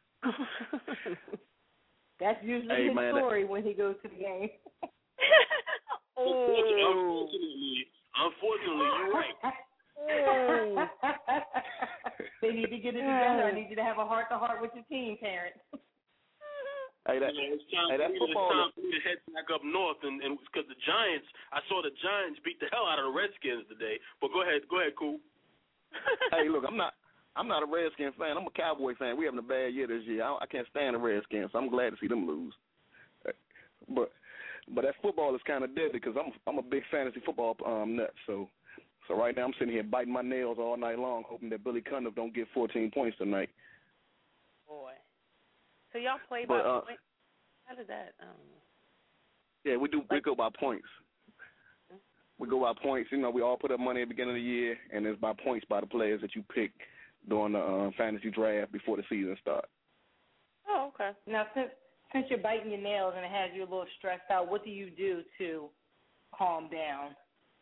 That's usually hey, his man, story that... when he goes to the game. oh. Unfortunately, unfortunately, you're right. Oh. They need to get it together. I need you to have a heart-to-heart with your team, parents. Hey, that, yeah, it's time, hey, that's football. It's time for me to head back up north, and because the Giants, I saw the Giants beat the hell out of the Redskins today. But go ahead, go ahead, Cool. Hey, look, I'm not, I'm not a Redskins fan. I'm a Cowboy fan. We having a bad year this year. I, I can't stand the Redskins, so I'm glad to see them lose. But, but that football is kind of dead because I'm, I'm a big fantasy football um, nut. So, so right now I'm sitting here biting my nails all night long, hoping that Billy Cundiff don't get fourteen points tonight. Boy. So y'all play but, by uh, points? How did that? Um, yeah, we do. like, we go by points. we go by points. You know, we all put up money at the beginning of the year, and it's by points by the players that you pick during the uh, fantasy draft before the season starts. Oh, okay. Now, since since you're biting your nails and it has you a little stressed out, what do you do to calm down?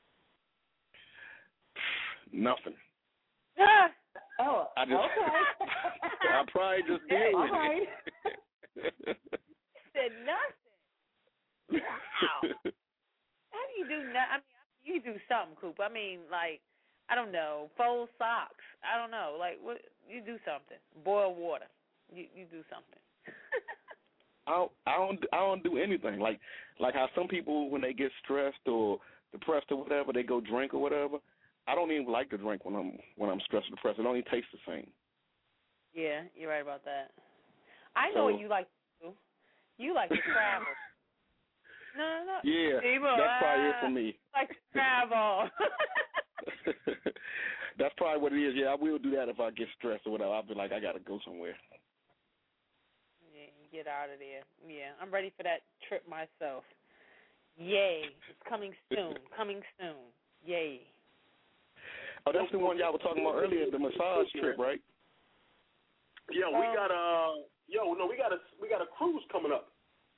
Nothing. Oh, I just, okay. I probably just deal All with right. it. Said nothing. Wow. How do you do nothing? I mean, you do something, Coop. I mean, like, I don't know, fold socks. I don't know. Like, what? You do something. Boil water. You you do something. I don't, I don't I don't do anything. Like like how some people, when they get stressed or depressed or whatever, they go drink or whatever. I don't even like to drink when I'm when I'm stressed or depressed. It don't even taste the same. Yeah, you're right about that. I know So- what you like to do. You like to travel. No, no, no. Yeah, People, that's probably it ah, for me. Like to travel. That's probably what it is. Yeah, I will do that if I get stressed or whatever. I'll be like, I got to go somewhere. Yeah, get out of there. Yeah, I'm ready for that trip myself. Yay. It's coming soon. Coming soon. Yay. Oh, that's the one y'all were talking about earlier, the massage trip, right? Yo, we got a yo, no, we got a we got a cruise coming up.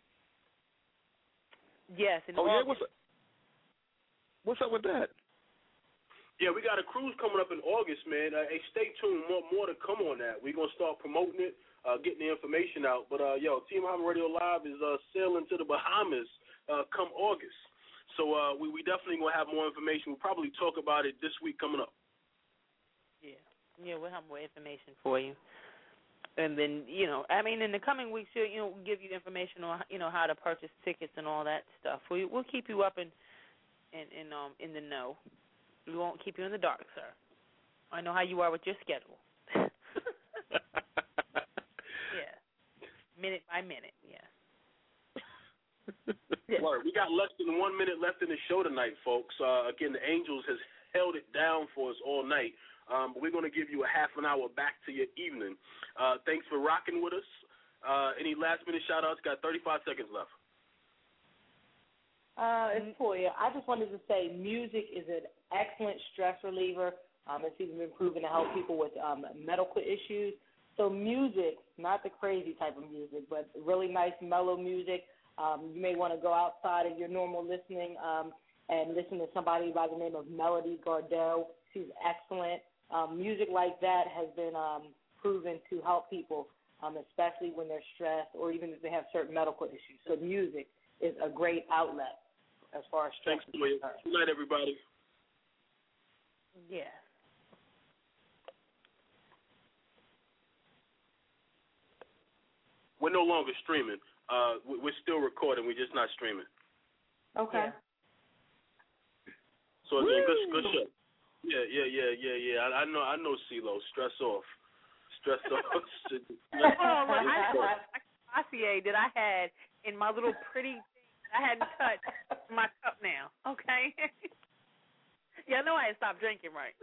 Yes, in Oh, yeah, August. what's up? What's up with that? Yeah, we got a cruise coming up in August, man. Uh, hey, stay tuned. More more to come on that. We're gonna start promoting it, uh, getting the information out. But uh, yo, Team Muhammad Radio Live is uh, sailing to the Bahamas uh, come August. So uh, we we definitely gonna have more information. We'll probably talk about it this week coming up. Yeah, yeah, we'll have more information for you. And then, you know, I mean, in the coming weeks, you you know, we'll give you information on, you know, how to purchase tickets and all that stuff. We we'll keep you up in in, in um in the know. We won't keep you in the dark, sir. I know how you are with your schedule. Yeah, minute by minute. Yeah. Word. We got less than one minute left in the show tonight, folks. Uh, again, the Angels has held it down for us all night. Um, but we're going to give you a half an hour back to your evening. Uh, thanks for rocking with us. Uh, any last-minute shout-outs? Got thirty-five seconds left. Uh, it's Toya. I just wanted to say music is an excellent stress reliever. Um, it's even been proven to help people with um, medical issues. So music, not the crazy type of music, but really nice mellow music. Um, you may want to go outside of your normal listening um, and listen to somebody by the name of Melody Gardell. She's excellent. Um, music like that has been um, proven to help people, um, especially when they're stressed or even if they have certain medical issues. So music is a great outlet as far as stress. Thanks, Toya. Good night, everybody. Yeah. We're no longer streaming. Uh, we- we're still recording. We're just not streaming. Okay. So again, good, good show. Yeah, yeah, yeah, yeah, yeah. I, I know, I know. CeeLo, stress off, stress off. Oh, look, I know Glossier that I had in my little pretty thing I hadn't touched my cup now. Okay. Yeah, I know I had stopped drinking, right?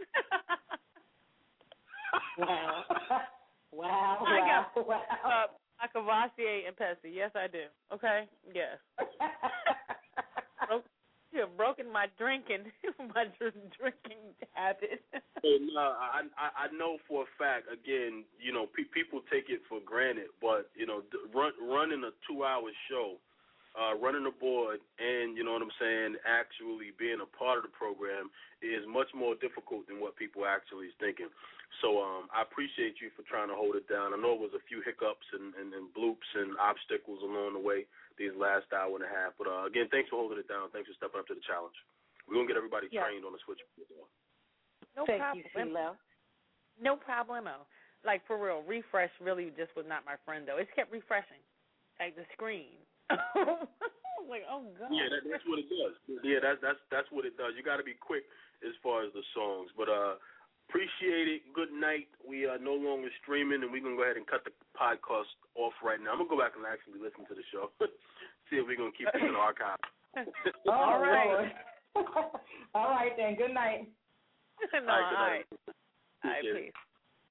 Wow. Wow. I got wow. Wow. uh, a Cavassier and Pepsi. Yes, I do. Okay. Yes. Broke, you have broken my drinking, my drinking habit. And, uh, I, I I know for a fact. Again, you know, pe- people take it for granted, but you know, d- run, running a two-hour show, uh, running the board, and you know what I'm saying, actually being a part of the program is much more difficult than what people actually is thinking. So um, I appreciate you for trying to hold it down. I know it was a few hiccups and, and, and bloops and obstacles along the way these last hour and a half. But, uh, again, thanks for holding it down. Thanks for stepping up to the challenge. We're going to get everybody Yeah. trained on the switch. No Thank problem. you, CeeLo. No problemo. Like, for real, refresh really just was not my friend, though. It kept refreshing, like the screen. Like, oh, God. Yeah, that, that's what it does. Yeah, that's that's that's what it does. You got to be quick as far as the songs. But uh, appreciate it. Good night. We are no longer streaming, and we're going to go ahead and cut the podcast off right now. I'm going to go back and actually listen to the show, see if we're going to keep this in the archive. All right. All right, then. Good night. No, All right, good all night. right. All right, Appreciate it. peace.